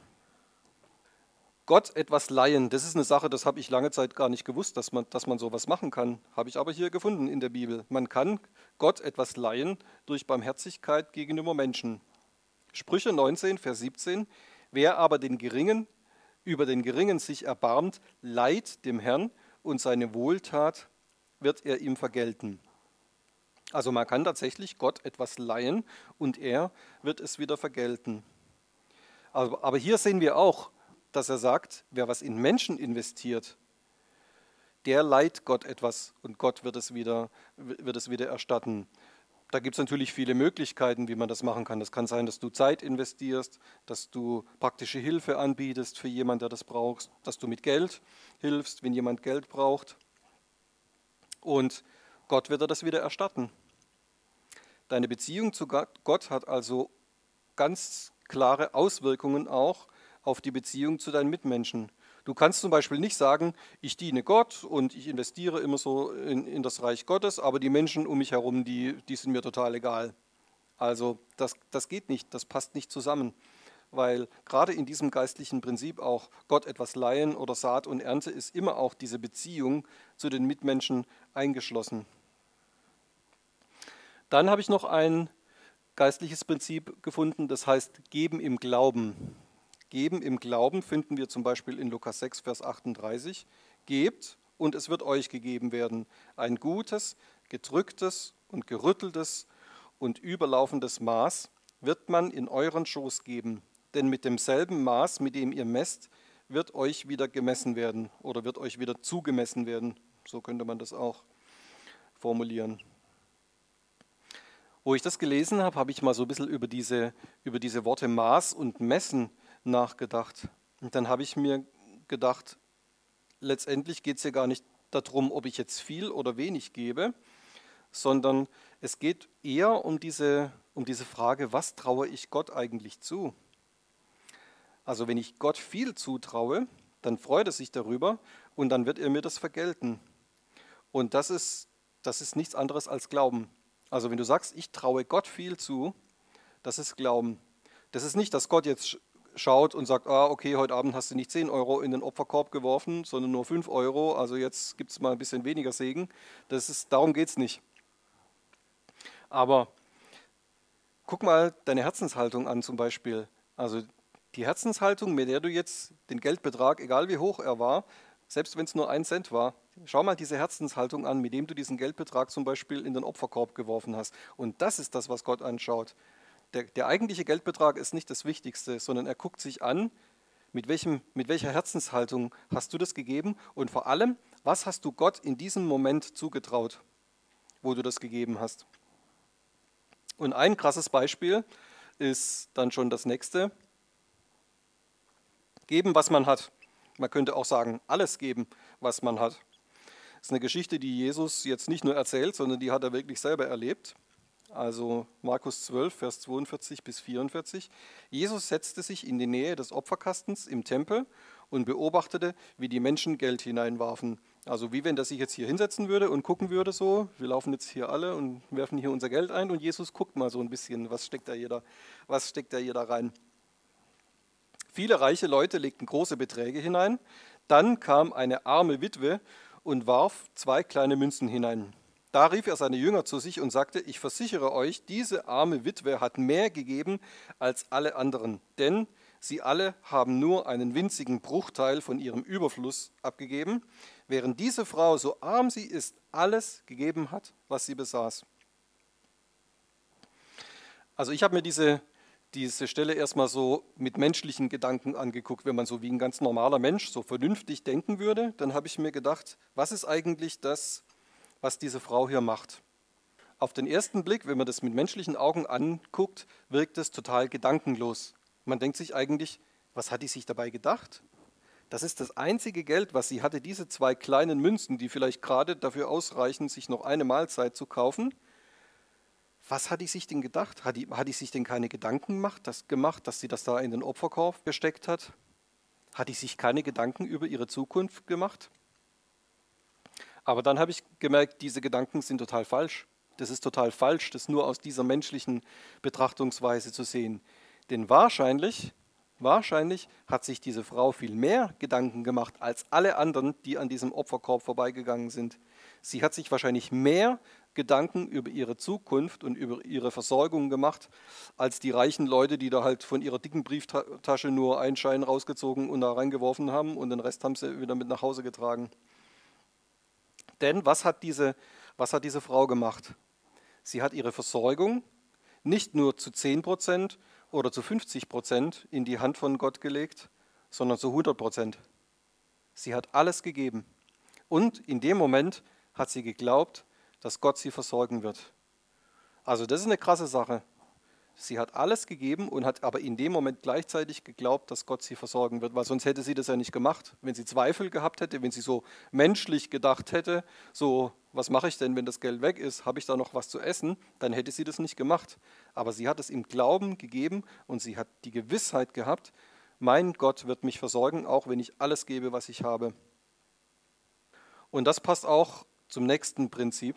Gott etwas leihen, das ist eine Sache, das habe ich lange Zeit gar nicht gewusst, dass man, dass man sowas machen kann. Habe ich aber hier gefunden in der Bibel. Man kann Gott etwas leihen durch Barmherzigkeit gegenüber Menschen. Sprüche neunzehn, Vers siebzehn. Wer aber den Geringen, über den Geringen sich erbarmt, leiht dem Herrn und seine Wohltat wird er ihm vergelten. Also man kann tatsächlich Gott etwas leihen und er wird es wieder vergelten. Aber, aber hier sehen wir auch, dass er sagt, wer was in Menschen investiert, der leiht Gott etwas und Gott wird es wieder, wird es wieder erstatten. Da gibt es natürlich viele Möglichkeiten, wie man das machen kann. Das kann sein, dass du Zeit investierst, dass du praktische Hilfe anbietest für jemanden, der das braucht, dass du mit Geld hilfst, wenn jemand Geld braucht. Und Gott wird dir das wieder erstatten. Deine Beziehung zu Gott hat also ganz klare Auswirkungen auch auf die Beziehung zu deinen Mitmenschen. Du kannst zum Beispiel nicht sagen, ich diene Gott und ich investiere immer so in, in das Reich Gottes, aber die Menschen um mich herum, die, die sind mir total egal. Also das, das geht nicht, das passt nicht zusammen, weil gerade in diesem geistlichen Prinzip auch Gott etwas leihen oder Saat und Ernte ist immer auch diese Beziehung zu den Mitmenschen eingeschlossen. Dann habe ich noch ein geistliches Prinzip gefunden, das heißt Geben im Glauben. Geben im Glauben finden wir zum Beispiel in Lukas sechs, Vers achtunddreißig. Gebt und es wird euch gegeben werden. Ein gutes, gedrücktes und gerütteltes und überlaufendes Maß wird man in euren Schoß geben. Denn mit demselben Maß, mit dem ihr messt, wird euch wieder gemessen werden oder wird euch wieder zugemessen werden. So könnte man das auch formulieren. Wo ich das gelesen habe, habe ich mal so ein bisschen über diese, über diese Worte Maß und Messen nachgedacht. Und dann habe ich mir gedacht, letztendlich geht es ja gar nicht darum, ob ich jetzt viel oder wenig gebe, sondern es geht eher um diese, um diese Frage, was traue ich Gott eigentlich zu? Also wenn ich Gott viel zutraue, dann freut er sich darüber und dann wird er mir das vergelten. Und das ist, das ist nichts anderes als Glauben. Also wenn du sagst, ich traue Gott viel zu, das ist Glauben. Das ist nicht, dass Gott jetzt schaut und sagt, ah, okay, heute Abend hast du nicht zehn Euro in den Opferkorb geworfen, sondern nur fünf Euro, also jetzt gibt es mal ein bisschen weniger Segen. Das ist, darum geht es nicht. Aber guck mal deine Herzenshaltung an zum Beispiel. Also die Herzenshaltung, mit der du jetzt den Geldbetrag, egal wie hoch er war, selbst wenn es nur ein Cent war, schau mal diese Herzenshaltung an, mit dem du diesen Geldbetrag zum Beispiel in den Opferkorb geworfen hast. Und das ist das, was Gott anschaut. Der, der eigentliche Geldbetrag ist nicht das Wichtigste, sondern er guckt sich an, mit, welchem, mit welcher Herzenshaltung hast du das gegeben und vor allem, was hast du Gott in diesem Moment zugetraut, wo du das gegeben hast. Und ein krasses Beispiel ist dann schon das nächste. Geben, was man hat. Man könnte auch sagen, alles geben, was man hat. Das ist eine Geschichte, die Jesus jetzt nicht nur erzählt, sondern die hat er wirklich selber erlebt. Also Markus zwölf, Vers zweiundvierzig bis vierundvierzig. Jesus setzte sich in die Nähe des Opferkastens im Tempel und beobachtete, wie die Menschen Geld hineinwarfen. Also wie wenn der sich jetzt hier hinsetzen würde und gucken würde so, wir laufen jetzt hier alle und werfen hier unser Geld ein und Jesus guckt mal so ein bisschen, was steckt da jeder, was steckt da jeder rein. Viele reiche Leute legten große Beträge hinein, dann kam eine arme Witwe und warf zwei kleine Münzen hinein. Da rief er seine Jünger zu sich und sagte, ich versichere euch, diese arme Witwe hat mehr gegeben als alle anderen, denn sie alle haben nur einen winzigen Bruchteil von ihrem Überfluss abgegeben, während diese Frau, so arm sie ist, alles gegeben hat, was sie besaß. Also ich habe mir diese, diese Stelle erstmal so mit menschlichen Gedanken angeguckt, wenn man so wie ein ganz normaler Mensch so vernünftig denken würde, dann habe ich mir gedacht, was ist eigentlich das, was diese Frau hier macht? Auf den ersten Blick, wenn man das mit menschlichen Augen anguckt, wirkt es total gedankenlos. Man denkt sich eigentlich, was hat die sich dabei gedacht? Das ist das einzige Geld, was sie hatte, diese zwei kleinen Münzen, die vielleicht gerade dafür ausreichen, sich noch eine Mahlzeit zu kaufen. Was hat die sich denn gedacht? Hat die, hat die sich denn keine Gedanken gemacht, das gemacht, dass sie das da in den Opferkorb gesteckt hat? Hat die sich keine Gedanken über ihre Zukunft gemacht? Aber dann habe ich gemerkt, diese Gedanken sind total falsch. Das ist total falsch, das nur aus dieser menschlichen Betrachtungsweise zu sehen. Denn wahrscheinlich, wahrscheinlich hat sich diese Frau viel mehr Gedanken gemacht als alle anderen, die an diesem Opferkorb vorbeigegangen sind. Sie hat sich wahrscheinlich mehr Gedanken über ihre Zukunft und über ihre Versorgung gemacht, als die reichen Leute, die da halt von ihrer dicken Brieftasche nur einen Schein rausgezogen und da reingeworfen haben und den Rest haben sie wieder mit nach Hause getragen. Denn was hat diese, was hat diese Frau gemacht? Sie hat ihre Versorgung nicht nur zu zehn Prozent oder zu fünfzig Prozent in die Hand von Gott gelegt, sondern zu hundert Prozent. Sie hat alles gegeben. Und in dem Moment hat sie geglaubt, dass Gott sie versorgen wird. Also das ist eine krasse Sache. Sie hat alles gegeben und hat aber in dem Moment gleichzeitig geglaubt, dass Gott sie versorgen wird, weil sonst hätte sie das ja nicht gemacht. Wenn sie Zweifel gehabt hätte, wenn sie so menschlich gedacht hätte, so, was mache ich denn, wenn das Geld weg ist, habe ich da noch was zu essen, dann hätte sie das nicht gemacht. Aber sie hat es im Glauben gegeben und sie hat die Gewissheit gehabt, Mein Gott wird mich versorgen, auch wenn ich alles gebe, was ich habe. Und das passt auch zum nächsten Prinzip.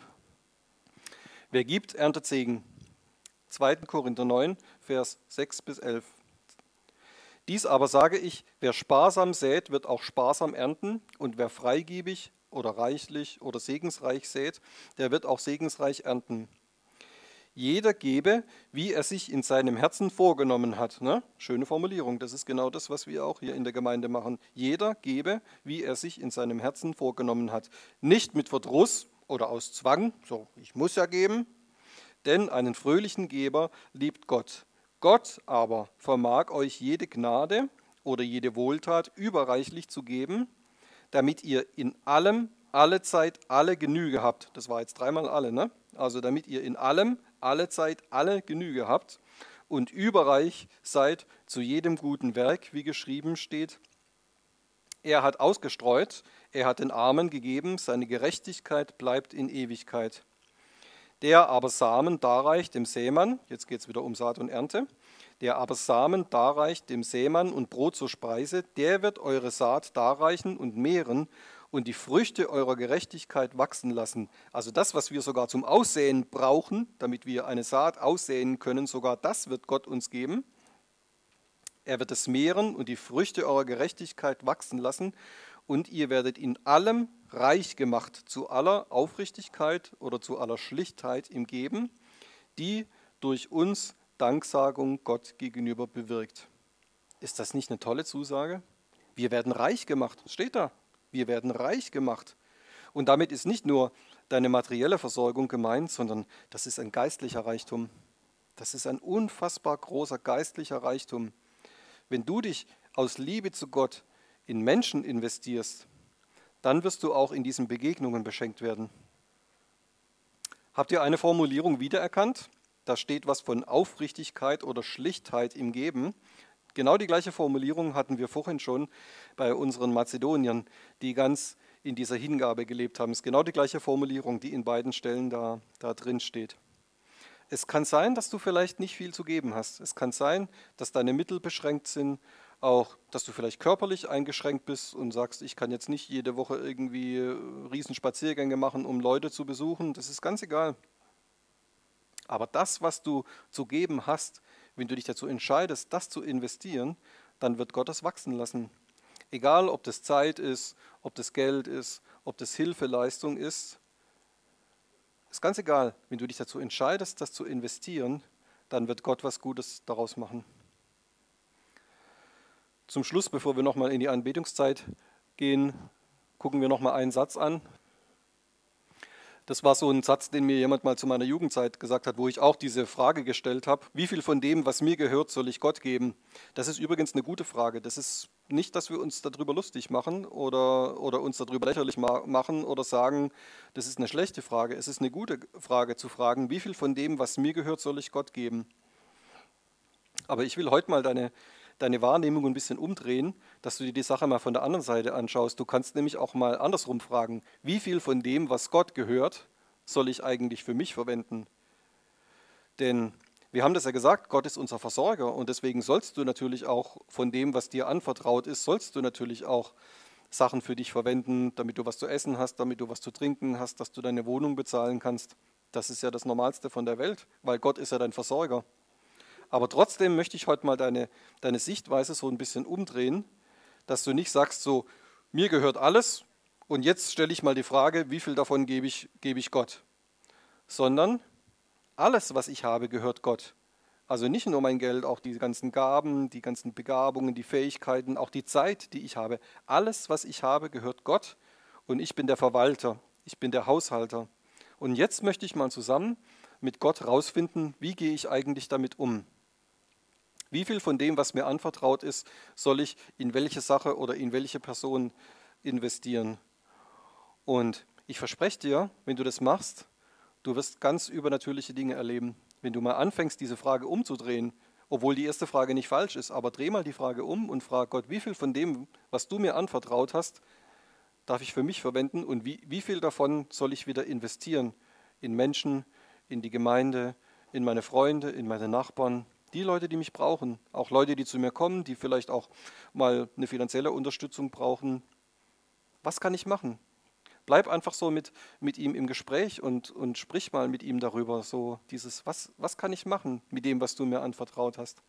Wer gibt, erntet Segen. zweiter Korinther neun, Vers sechs bis elf. Dies aber sage ich, wer sparsam sät, wird auch sparsam ernten, und wer freigebig oder reichlich oder segensreich sät, der wird auch segensreich ernten. Jeder gebe, wie er sich in seinem Herzen vorgenommen hat. Ne? Schöne Formulierung, das ist genau das, was wir auch hier in der Gemeinde machen. Jeder gebe, wie er sich in seinem Herzen vorgenommen hat. Nicht mit Verdruss oder aus Zwang, so ich muss ja geben, denn einen fröhlichen Geber liebt Gott. Gott aber vermag euch jede Gnade oder jede Wohltat überreichlich zu geben, damit ihr in allem, alle Zeit, alle Genüge habt. Das war jetzt dreimal alle, ne? Also damit ihr in allem, alle Zeit, alle Genüge habt und überreich seid zu jedem guten Werk, wie geschrieben steht. Er hat ausgestreut, er hat den Armen gegeben, seine Gerechtigkeit bleibt in Ewigkeit. Der aber Samen darreicht dem Sämann, jetzt geht es wieder um Saat und Ernte, der aber Samen darreicht dem Sämann und Brot zur Speise, der wird eure Saat darreichen und mehren und die Früchte eurer Gerechtigkeit wachsen lassen. Also das, was wir sogar zum Aussäen brauchen, damit wir eine Saat aussäen können, sogar das wird Gott uns geben. Er wird es mehren und die Früchte eurer Gerechtigkeit wachsen lassen und ihr werdet in allem reich gemacht zu aller Aufrichtigkeit oder zu aller Schlichtheit im Geben, die durch uns Danksagung Gott gegenüber bewirkt. Ist das nicht eine tolle Zusage? Wir werden reich gemacht, steht da. Wir werden reich gemacht. Und damit ist nicht nur deine materielle Versorgung gemeint, sondern das ist ein geistlicher Reichtum. Das ist ein unfassbar großer geistlicher Reichtum. Wenn du dich aus Liebe zu Gott in Menschen investierst, dann wirst du auch in diesen Begegnungen beschenkt werden. Habt ihr eine Formulierung wiedererkannt? Da steht was von Aufrichtigkeit oder Schlichtheit im Geben. Genau die gleiche Formulierung hatten wir vorhin schon bei unseren Mazedoniern, die ganz in dieser Hingabe gelebt haben. Es ist genau die gleiche Formulierung, die in beiden Stellen da, da drin steht. Es kann sein, dass du vielleicht nicht viel zu geben hast. Es kann sein, dass deine Mittel beschränkt sind, auch, dass du vielleicht körperlich eingeschränkt bist und sagst, ich kann jetzt nicht jede Woche irgendwie Riesenspaziergänge machen, um Leute zu besuchen. Das ist ganz egal. Aber das, was du zu geben hast, wenn du dich dazu entscheidest, das zu investieren, dann wird Gott das wachsen lassen. Egal, ob das Zeit ist, ob das Geld ist, ob das Hilfeleistung ist, ist ganz egal. Wenn du dich dazu entscheidest, das zu investieren, dann wird Gott was Gutes daraus machen. Zum Schluss, bevor wir nochmal in die Anbetungszeit gehen, gucken wir nochmal einen Satz an. Das war so ein Satz, den mir jemand mal zu meiner Jugendzeit gesagt hat, wo ich auch diese Frage gestellt habe, wie viel von dem, was mir gehört, soll ich Gott geben? Das ist übrigens eine gute Frage. Das ist nicht, dass wir uns darüber lustig machen oder, oder uns darüber lächerlich ma- machen oder sagen, das ist eine schlechte Frage. Es ist eine gute Frage zu fragen, wie viel von dem, was mir gehört, soll ich Gott geben? Aber ich will heute mal deine, deine Wahrnehmung ein bisschen umdrehen, dass du dir die Sache mal von der anderen Seite anschaust. Du kannst nämlich auch mal andersrum fragen, wie viel von dem, was Gott gehört, soll ich eigentlich für mich verwenden? Denn wir haben das ja gesagt, Gott ist unser Versorger und deswegen sollst du natürlich auch von dem, was dir anvertraut ist, sollst du natürlich auch Sachen für dich verwenden, damit du was zu essen hast, damit du was zu trinken hast, dass du deine Wohnung bezahlen kannst. Das ist ja das Normalste von der Welt, weil Gott ist ja dein Versorger. Aber trotzdem möchte ich heute mal deine, deine Sichtweise so ein bisschen umdrehen, dass du nicht sagst so, mir gehört alles und jetzt stelle ich mal die Frage, wie viel davon gebe ich, gebe ich Gott? Sondern alles, was ich habe, gehört Gott. Also nicht nur mein Geld, auch die ganzen Gaben, die ganzen Begabungen, die Fähigkeiten, auch die Zeit, die ich habe. Alles, was ich habe, gehört Gott und ich bin der Verwalter, ich bin der Haushalter. Und jetzt möchte ich mal zusammen mit Gott rausfinden, wie gehe ich eigentlich damit um? Wie viel von dem, was mir anvertraut ist, soll ich in welche Sache oder in welche Person investieren? Und ich verspreche dir, wenn du das machst, du wirst ganz übernatürliche Dinge erleben. Wenn du mal anfängst, diese Frage umzudrehen, obwohl die erste Frage nicht falsch ist, aber dreh mal die Frage um und frag Gott, wie viel von dem, was du mir anvertraut hast, darf ich für mich verwenden und wie, wie viel davon soll ich wieder investieren in Menschen, in die Gemeinde, in meine Freunde, in meine Nachbarn, Die Leute, die mich brauchen, auch Leute, die zu mir kommen, die vielleicht auch mal eine finanzielle Unterstützung brauchen. Was kann ich machen? Bleib einfach so mit, mit ihm im Gespräch und, und sprich mal mit ihm darüber. So dieses, was, was kann ich machen mit dem, was du mir anvertraut hast?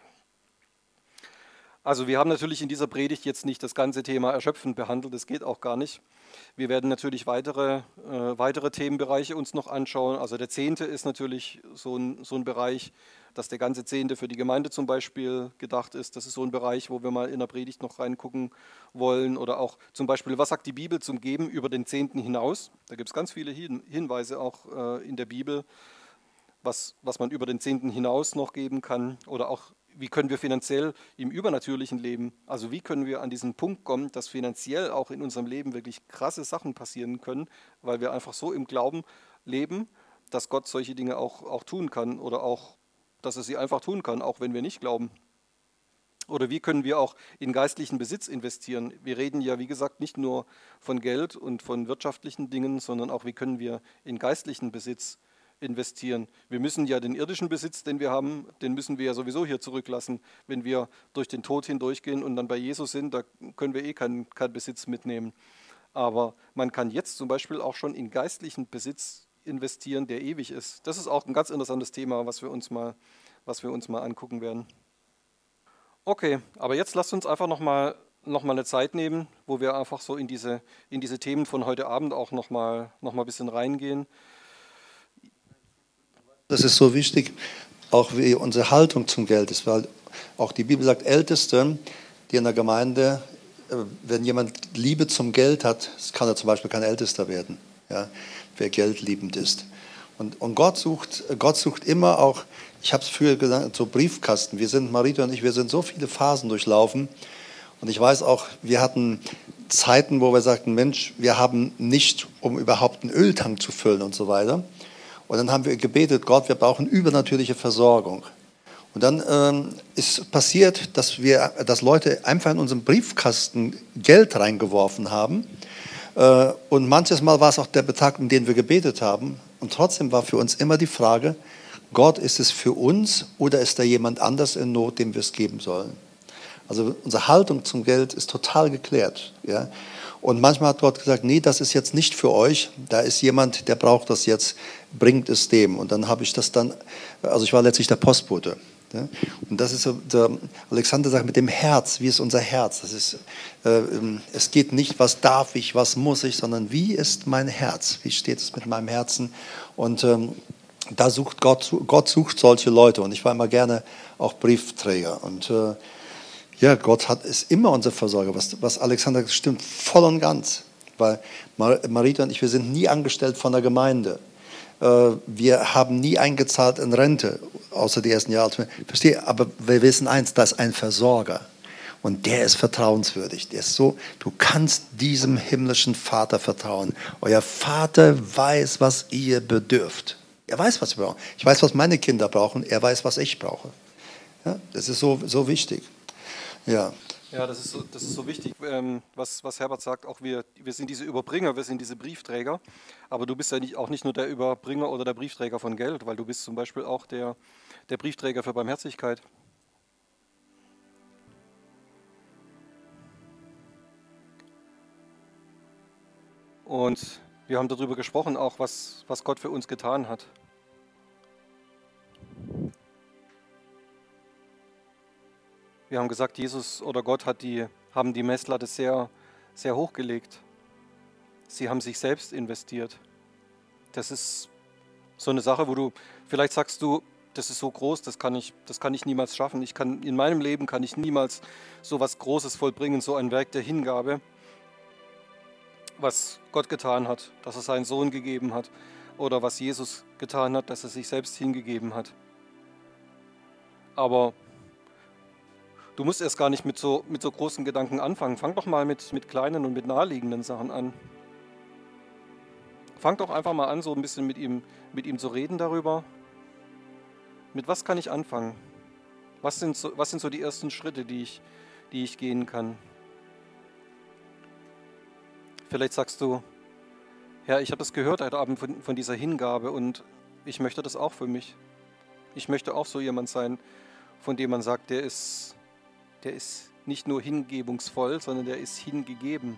Also wir haben natürlich in dieser Predigt jetzt nicht das ganze Thema erschöpfend behandelt, das geht auch gar nicht. Wir werden natürlich weitere, äh, weitere Themenbereiche uns noch anschauen. Also der Zehnte ist natürlich so ein, so ein Bereich, dass der ganze Zehnte für die Gemeinde zum Beispiel gedacht ist. Das ist so ein Bereich, wo wir mal in der Predigt noch reingucken wollen. Oder auch zum Beispiel, was sagt die Bibel zum Geben über den Zehnten hinaus? Da gibt es ganz viele Hin Hinweise auch äh, in der Bibel, was, was man über den Zehnten hinaus noch geben kann. Oder auch, wie können wir finanziell im übernatürlichen Leben, also wie können wir an diesen Punkt kommen, dass finanziell auch in unserem Leben wirklich krasse Sachen passieren können, weil wir einfach so im Glauben leben, dass Gott solche Dinge auch, auch tun kann oder auch, dass er sie einfach tun kann, auch wenn wir nicht glauben. Oder wie können wir auch in geistlichen Besitz investieren? Wir reden ja, wie gesagt, nicht nur von Geld und von wirtschaftlichen Dingen, sondern auch, wie können wir in geistlichen Besitz investieren. Wir müssen ja den irdischen Besitz, den wir haben, den müssen wir ja sowieso hier zurücklassen. Wenn wir durch den Tod hindurchgehen und dann bei Jesus sind, da können wir eh keinen keinen Besitz mitnehmen. Aber man kann jetzt zum Beispiel auch schon in geistlichen Besitz investieren, der ewig ist. Das ist auch ein ganz interessantes Thema, was wir uns mal, was wir uns mal angucken werden. Okay, aber jetzt lasst uns einfach nochmal noch mal eine Zeit nehmen, wo wir einfach so in diese, in diese Themen von heute Abend auch nochmal noch mal ein bisschen reingehen. Das ist so wichtig, auch wie unsere Haltung zum Geld ist, weil auch die Bibel sagt, Älteste, die in der Gemeinde, wenn jemand Liebe zum Geld hat, kann er zum Beispiel kein Ältester werden, ja, wer geldliebend ist. Und, und Gott sucht, Gott sucht immer auch, ich habe es früher gesagt, so Briefkasten. Wir sind, Marita und ich, wir sind so viele Phasen durchlaufen. Und ich weiß auch, wir hatten Zeiten, wo wir sagten, Mensch, wir haben nicht, um überhaupt einen Öltank zu füllen und so weiter. Und dann haben wir gebetet, Gott, wir brauchen übernatürliche Versorgung. Und dann ähm, ist passiert, dass, wir, dass Leute einfach in unseren Briefkasten Geld reingeworfen haben. Äh, und manches Mal war es auch der Betag, um den wir gebetet haben. Und trotzdem war für uns immer die Frage, Gott, ist es für uns oder ist da jemand anders in Not, dem wir es geben sollen? Also unsere Haltung zum Geld ist total geklärt. Ja? Und manchmal hat Gott gesagt, nee, das ist jetzt nicht für euch, da ist jemand, der braucht das jetzt, bringt es dem. Und dann habe ich das dann, also ich war letztlich der Postbote. Ja? Und das ist so, der Alexander sagt, mit dem Herz, wie ist unser Herz? Das ist, äh, es geht nicht, was darf ich, was muss ich, sondern wie ist mein Herz? Wie steht es mit meinem Herzen? Und ähm, da sucht Gott, Gott sucht solche Leute. Und ich war immer gerne auch Briefträger. Und äh, ja, Gott hat, ist immer unser Versorger. Was, was Alexander sagt, stimmt voll und ganz. Weil Mar Marita und ich, wir sind nie angestellt von der Gemeinde. Äh, wir haben nie eingezahlt in Rente, außer die ersten Jahre. Verstehe, aber wir wissen eins, da ist ein Versorger. Und der ist vertrauenswürdig. Der ist so, du kannst diesem himmlischen Vater vertrauen. Euer Vater weiß, was ihr bedürft. Er weiß, was ihr braucht. Ich weiß, was meine Kinder brauchen. Er weiß, was ich brauche. Ja, das ist so, so wichtig. Ja. Ja, das ist so, das ist so wichtig, ähm, was, was Herbert sagt. Auch wir, wir sind diese Überbringer, wir sind diese Briefträger. Aber du bist ja nicht, auch nicht nur der Überbringer oder der Briefträger von Geld, weil du bist zum Beispiel auch der, der Briefträger für Barmherzigkeit. Und wir haben darüber gesprochen, auch was, was Gott für uns getan hat. Wir haben gesagt, Jesus oder Gott hat die, haben die Messlatte sehr, sehr hoch gelegt. Sie haben sich selbst investiert. Das ist so eine Sache, wo du, vielleicht sagst du, das ist so groß, das kann ich, das kann ich niemals schaffen. Ich kann, in meinem Leben kann ich niemals so was Großes vollbringen, so ein Werk der Hingabe, was Gott getan hat, dass er seinen Sohn gegeben hat, oder was Jesus getan hat, dass er sich selbst hingegeben hat. Aber du musst erst gar nicht mit so, mit so großen Gedanken anfangen. Fang doch mal mit, mit kleinen und mit naheliegenden Sachen an. Fang doch einfach mal an, so ein bisschen mit ihm, mit ihm zu reden darüber. Mit was kann ich anfangen? Was sind so, was sind so die ersten Schritte, die ich, die ich gehen kann? Vielleicht sagst du, Herr, ich habe das gehört heute Abend von, von dieser Hingabe und ich möchte das auch für mich. Ich möchte auch so jemand sein, von dem man sagt, der ist, der ist nicht nur hingebungsvoll, sondern der ist hingegeben.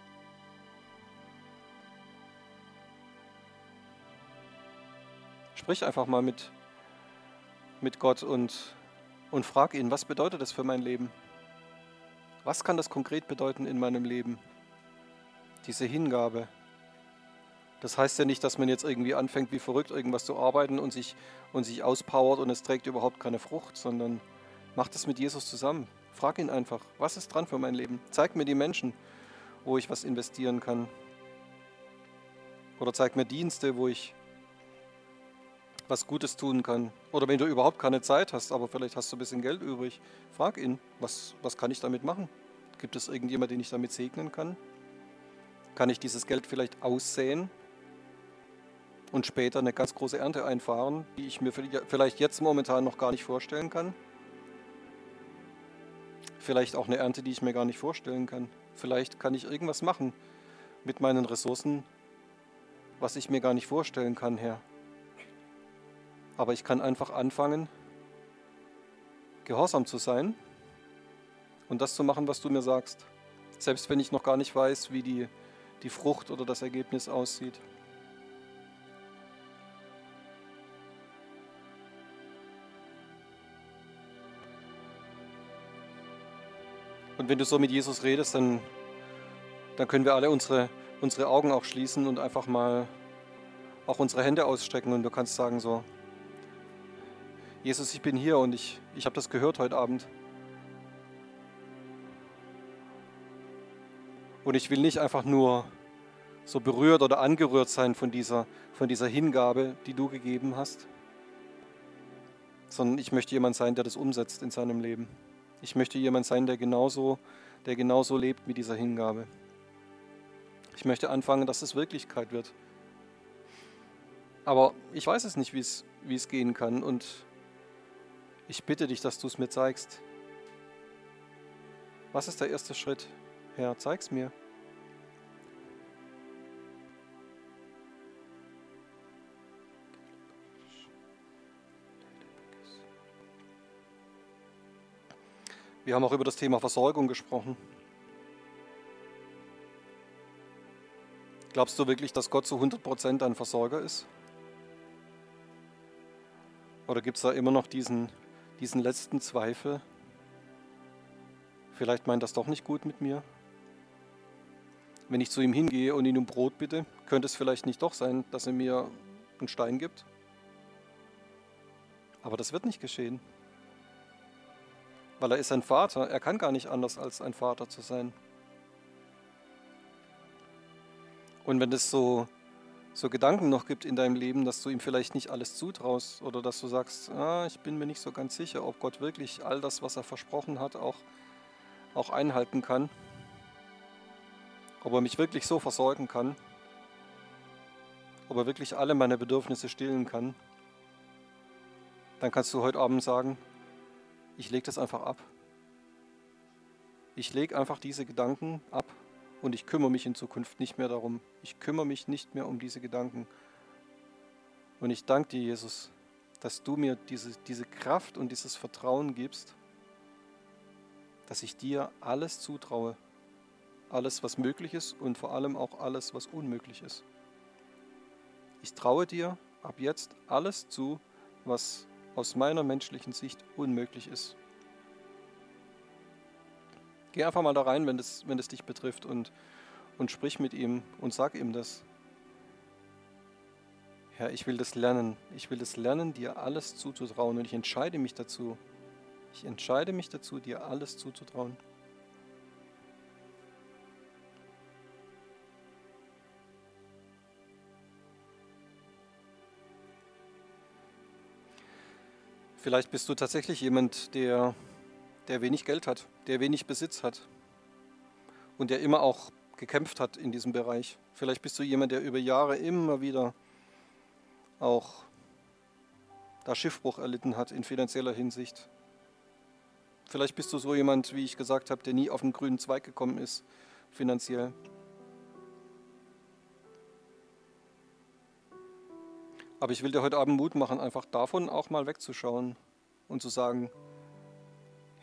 Sprich einfach mal mit, mit Gott und, und frag ihn, was bedeutet das für mein Leben? Was kann das konkret bedeuten in meinem Leben? Diese Hingabe. Das heißt ja nicht, dass man jetzt irgendwie anfängt, wie verrückt irgendwas zu arbeiten und sich, und sich auspowert und es trägt überhaupt keine Frucht, sondern mach das mit Jesus zusammen. Frag ihn einfach, was ist dran für mein Leben? Zeig mir die Menschen, wo ich was investieren kann. Oder zeig mir Dienste, wo ich was Gutes tun kann. Oder wenn du überhaupt keine Zeit hast, aber vielleicht hast du ein bisschen Geld übrig, frag ihn, was, was kann ich damit machen? Gibt es irgendjemanden, den ich damit segnen kann? Kann ich dieses Geld vielleicht aussäen und später eine ganz große Ernte einfahren, die ich mir vielleicht jetzt momentan noch gar nicht vorstellen kann? Vielleicht auch eine Ernte, die ich mir gar nicht vorstellen kann. Vielleicht kann ich irgendwas machen mit meinen Ressourcen, was ich mir gar nicht vorstellen kann, Herr. Aber ich kann einfach anfangen, gehorsam zu sein und das zu machen, was du mir sagst. Selbst wenn ich noch gar nicht weiß, wie die, die Frucht oder das Ergebnis aussieht. Und wenn du so mit Jesus redest, dann, dann können wir alle unsere, unsere Augen auch schließen und einfach mal auch unsere Hände ausstrecken und du kannst sagen so, Jesus, ich bin hier und ich, ich habe das gehört heute Abend. Und ich will nicht einfach nur so berührt oder angerührt sein von dieser, von dieser Hingabe, die du gegeben hast, sondern ich möchte jemand sein, der das umsetzt in seinem Leben. Ich möchte jemand sein, der genauso, der genauso lebt mit dieser Hingabe. Ich möchte anfangen, dass es Wirklichkeit wird. Aber ich weiß es nicht, wie es, wie es gehen kann und ich bitte dich, dass du es mir zeigst. Was ist der erste Schritt? Herr, zeig's mir. Wir haben auch über das Thema Versorgung gesprochen. Glaubst du wirklich, dass Gott zu hundert Prozent ein Versorger ist? Oder gibt es da immer noch diesen, diesen letzten Zweifel? Vielleicht meint das doch nicht gut mit mir. Wenn ich zu ihm hingehe und ihn um Brot bitte, könnte es vielleicht nicht doch sein, dass er mir einen Stein gibt? Aber das wird nicht geschehen. Weil er ist ein Vater. Er kann gar nicht anders, als ein Vater zu sein. Und wenn es so, so Gedanken noch gibt in deinem Leben, dass du ihm vielleicht nicht alles zutraust oder dass du sagst, ah, ich bin mir nicht so ganz sicher, ob Gott wirklich all das, was er versprochen hat, auch, auch einhalten kann, ob er mich wirklich so versorgen kann, ob er wirklich alle meine Bedürfnisse stillen kann, dann kannst du heute Abend sagen, ich lege das einfach ab. Ich lege einfach diese Gedanken ab und ich kümmere mich in Zukunft nicht mehr darum. Ich kümmere mich nicht mehr um diese Gedanken. Und ich danke dir, Jesus, dass du mir diese, diese Kraft und dieses Vertrauen gibst, dass ich dir alles zutraue. Alles, was möglich ist und vor allem auch alles, was unmöglich ist. Ich traue dir ab jetzt alles zu, was aus meiner menschlichen Sicht unmöglich ist. Geh einfach mal da rein, wenn es wenn es dich betrifft und, und sprich mit ihm und sag ihm das. Herr, ich will das lernen. Ich will das lernen, dir alles zuzutrauen und ich entscheide mich dazu. Ich entscheide mich dazu, dir alles zuzutrauen. Vielleicht bist du tatsächlich jemand, der, der wenig Geld hat, der wenig Besitz hat und der immer auch gekämpft hat in diesem Bereich. Vielleicht bist du jemand, der über Jahre immer wieder auch da Schiffbruch erlitten hat in finanzieller Hinsicht. Vielleicht bist du so jemand, wie ich gesagt habe, der nie auf den grünen Zweig gekommen ist, finanziell. Aber ich will dir heute Abend Mut machen, einfach davon auch mal wegzuschauen und zu sagen,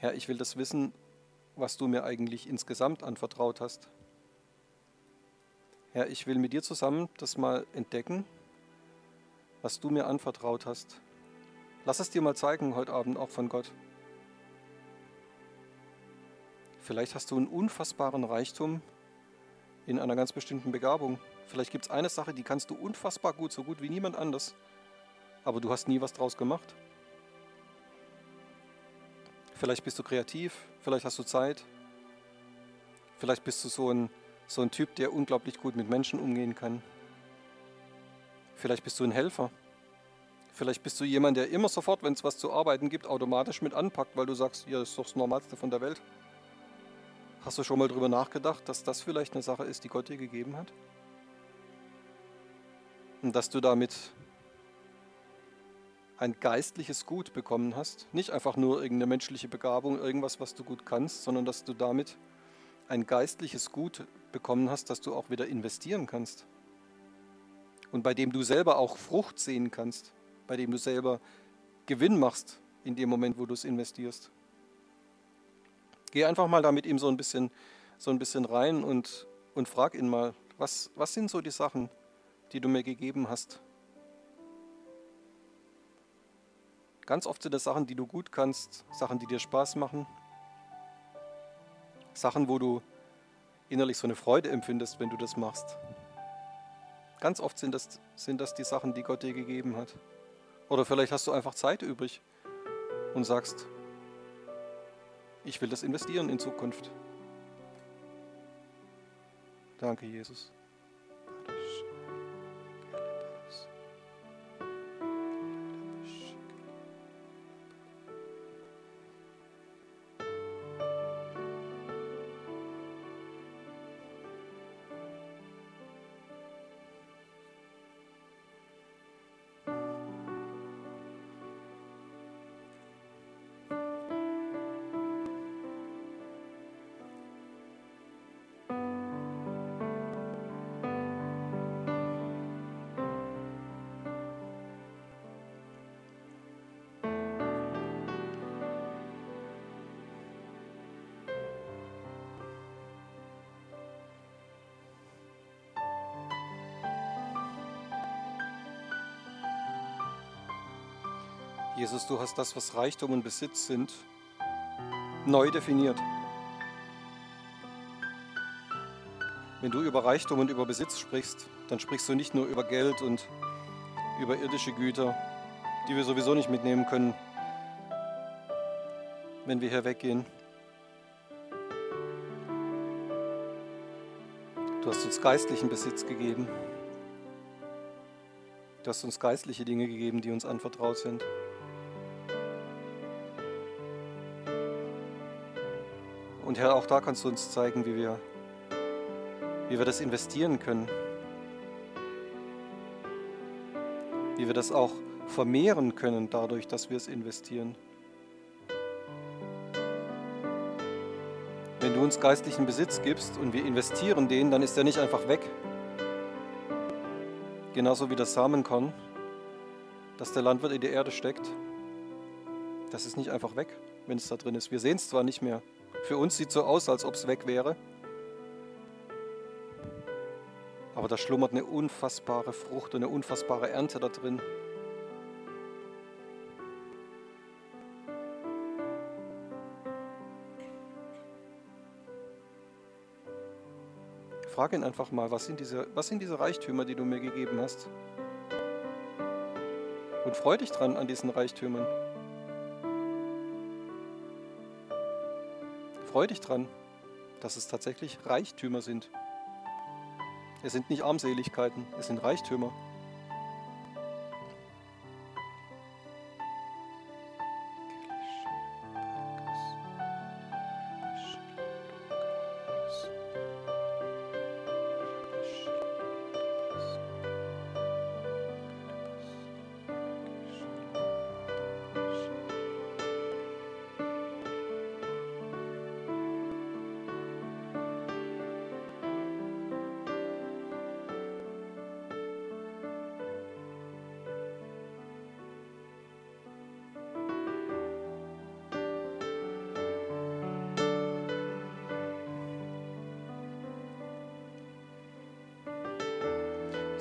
Herr, ich will das wissen, was du mir eigentlich insgesamt anvertraut hast. Herr, ich will mit dir zusammen das mal entdecken, was du mir anvertraut hast. Lass es dir mal zeigen heute Abend auch von Gott. Vielleicht hast du einen unfassbaren Reichtum in einer ganz bestimmten Begabung. Vielleicht gibt es eine Sache, die kannst du unfassbar gut, so gut wie niemand anders, aber du hast nie was draus gemacht. Vielleicht bist du kreativ, vielleicht hast du Zeit, vielleicht bist du so ein, so ein Typ, der unglaublich gut mit Menschen umgehen kann. Vielleicht bist du ein Helfer. Vielleicht bist du jemand, der immer sofort, wenn es was zu arbeiten gibt, automatisch mit anpackt, weil du sagst, ja, das ist doch das Normalste von der Welt. Hast du schon mal drüber nachgedacht, dass das vielleicht eine Sache ist, die Gott dir gegeben hat? Und dass du damit ein geistliches Gut bekommen hast? Nicht einfach nur irgendeine menschliche Begabung, irgendwas, was du gut kannst, sondern dass du damit ein geistliches Gut bekommen hast, das du auch wieder investieren kannst. Und bei dem du selber auch Frucht sehen kannst, bei dem du selber Gewinn machst in dem Moment, wo du es investierst. Geh einfach mal da mit ihm so ein bisschen, so ein bisschen rein und, und frag ihn mal, was, was sind so die Sachen, die du mir gegeben hast? Ganz oft sind das Sachen, die du gut kannst, Sachen, die dir Spaß machen, Sachen, wo du innerlich so eine Freude empfindest, wenn du das machst. Ganz oft sind das, sind das die Sachen, die Gott dir gegeben hat. Oder vielleicht hast du einfach Zeit übrig und sagst, ich will das investieren in Zukunft. Danke, Jesus. Jesus, du hast das, was Reichtum und Besitz sind, neu definiert. Wenn du über Reichtum und über Besitz sprichst, dann sprichst du nicht nur über Geld und über irdische Güter, die wir sowieso nicht mitnehmen können, wenn wir hier weggehen. Du hast uns geistlichen Besitz gegeben. Du hast uns geistliche Dinge gegeben, die uns anvertraut sind. Und Herr, auch da kannst du uns zeigen, wie wir, wie wir das investieren können. Wie wir das auch vermehren können dadurch, dass wir es investieren. Wenn du uns geistlichen Besitz gibst und wir investieren den, dann ist der nicht einfach weg. Genauso wie das Samenkorn, das der Landwirt in die Erde steckt. Das ist nicht einfach weg, wenn es da drin ist. Wir sehen es zwar nicht mehr. Für uns sieht es so aus, als ob es weg wäre. Aber da schlummert eine unfassbare Frucht und eine unfassbare Ernte da drin. Frag ihn einfach mal, was sind diese, was sind diese Reichtümer, die du mir gegeben hast? Und freu dich dran an diesen Reichtümern. Freu dich dran, dass es tatsächlich Reichtümer sind. Es sind nicht Armseligkeiten, es sind Reichtümer.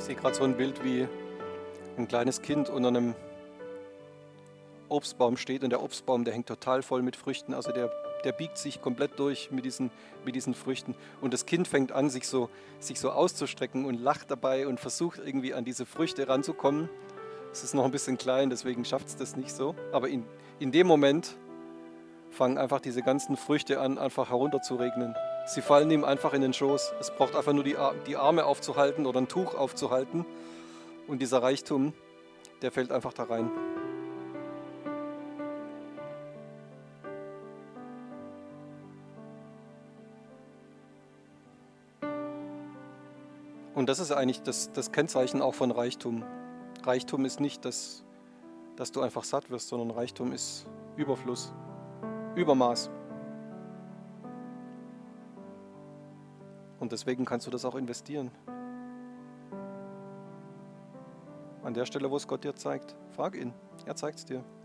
Ich sehe gerade so ein Bild, wie ein kleines Kind unter einem Obstbaum steht und der Obstbaum, der hängt total voll mit Früchten, also der, der biegt sich komplett durch mit diesen, mit diesen Früchten und das Kind fängt an, sich so, sich so auszustrecken und lacht dabei und versucht irgendwie an diese Früchte ranzukommen. Es ist noch ein bisschen klein, deswegen schafft es das nicht so, aber in, in dem Moment fangen einfach diese ganzen Früchte an, einfach herunterzuregnen. Sie fallen ihm einfach in den Schoß. Es braucht einfach nur die, Ar- die Arme aufzuhalten oder ein Tuch aufzuhalten und dieser Reichtum, der fällt einfach da rein. Und das ist eigentlich das, das Kennzeichen auch von Reichtum. Reichtum ist nicht, dass, dass du einfach satt wirst, sondern Reichtum ist Überfluss, Übermaß. Und deswegen kannst du das auch investieren. An der Stelle, wo es Gott dir zeigt, frag ihn, er zeigt es dir.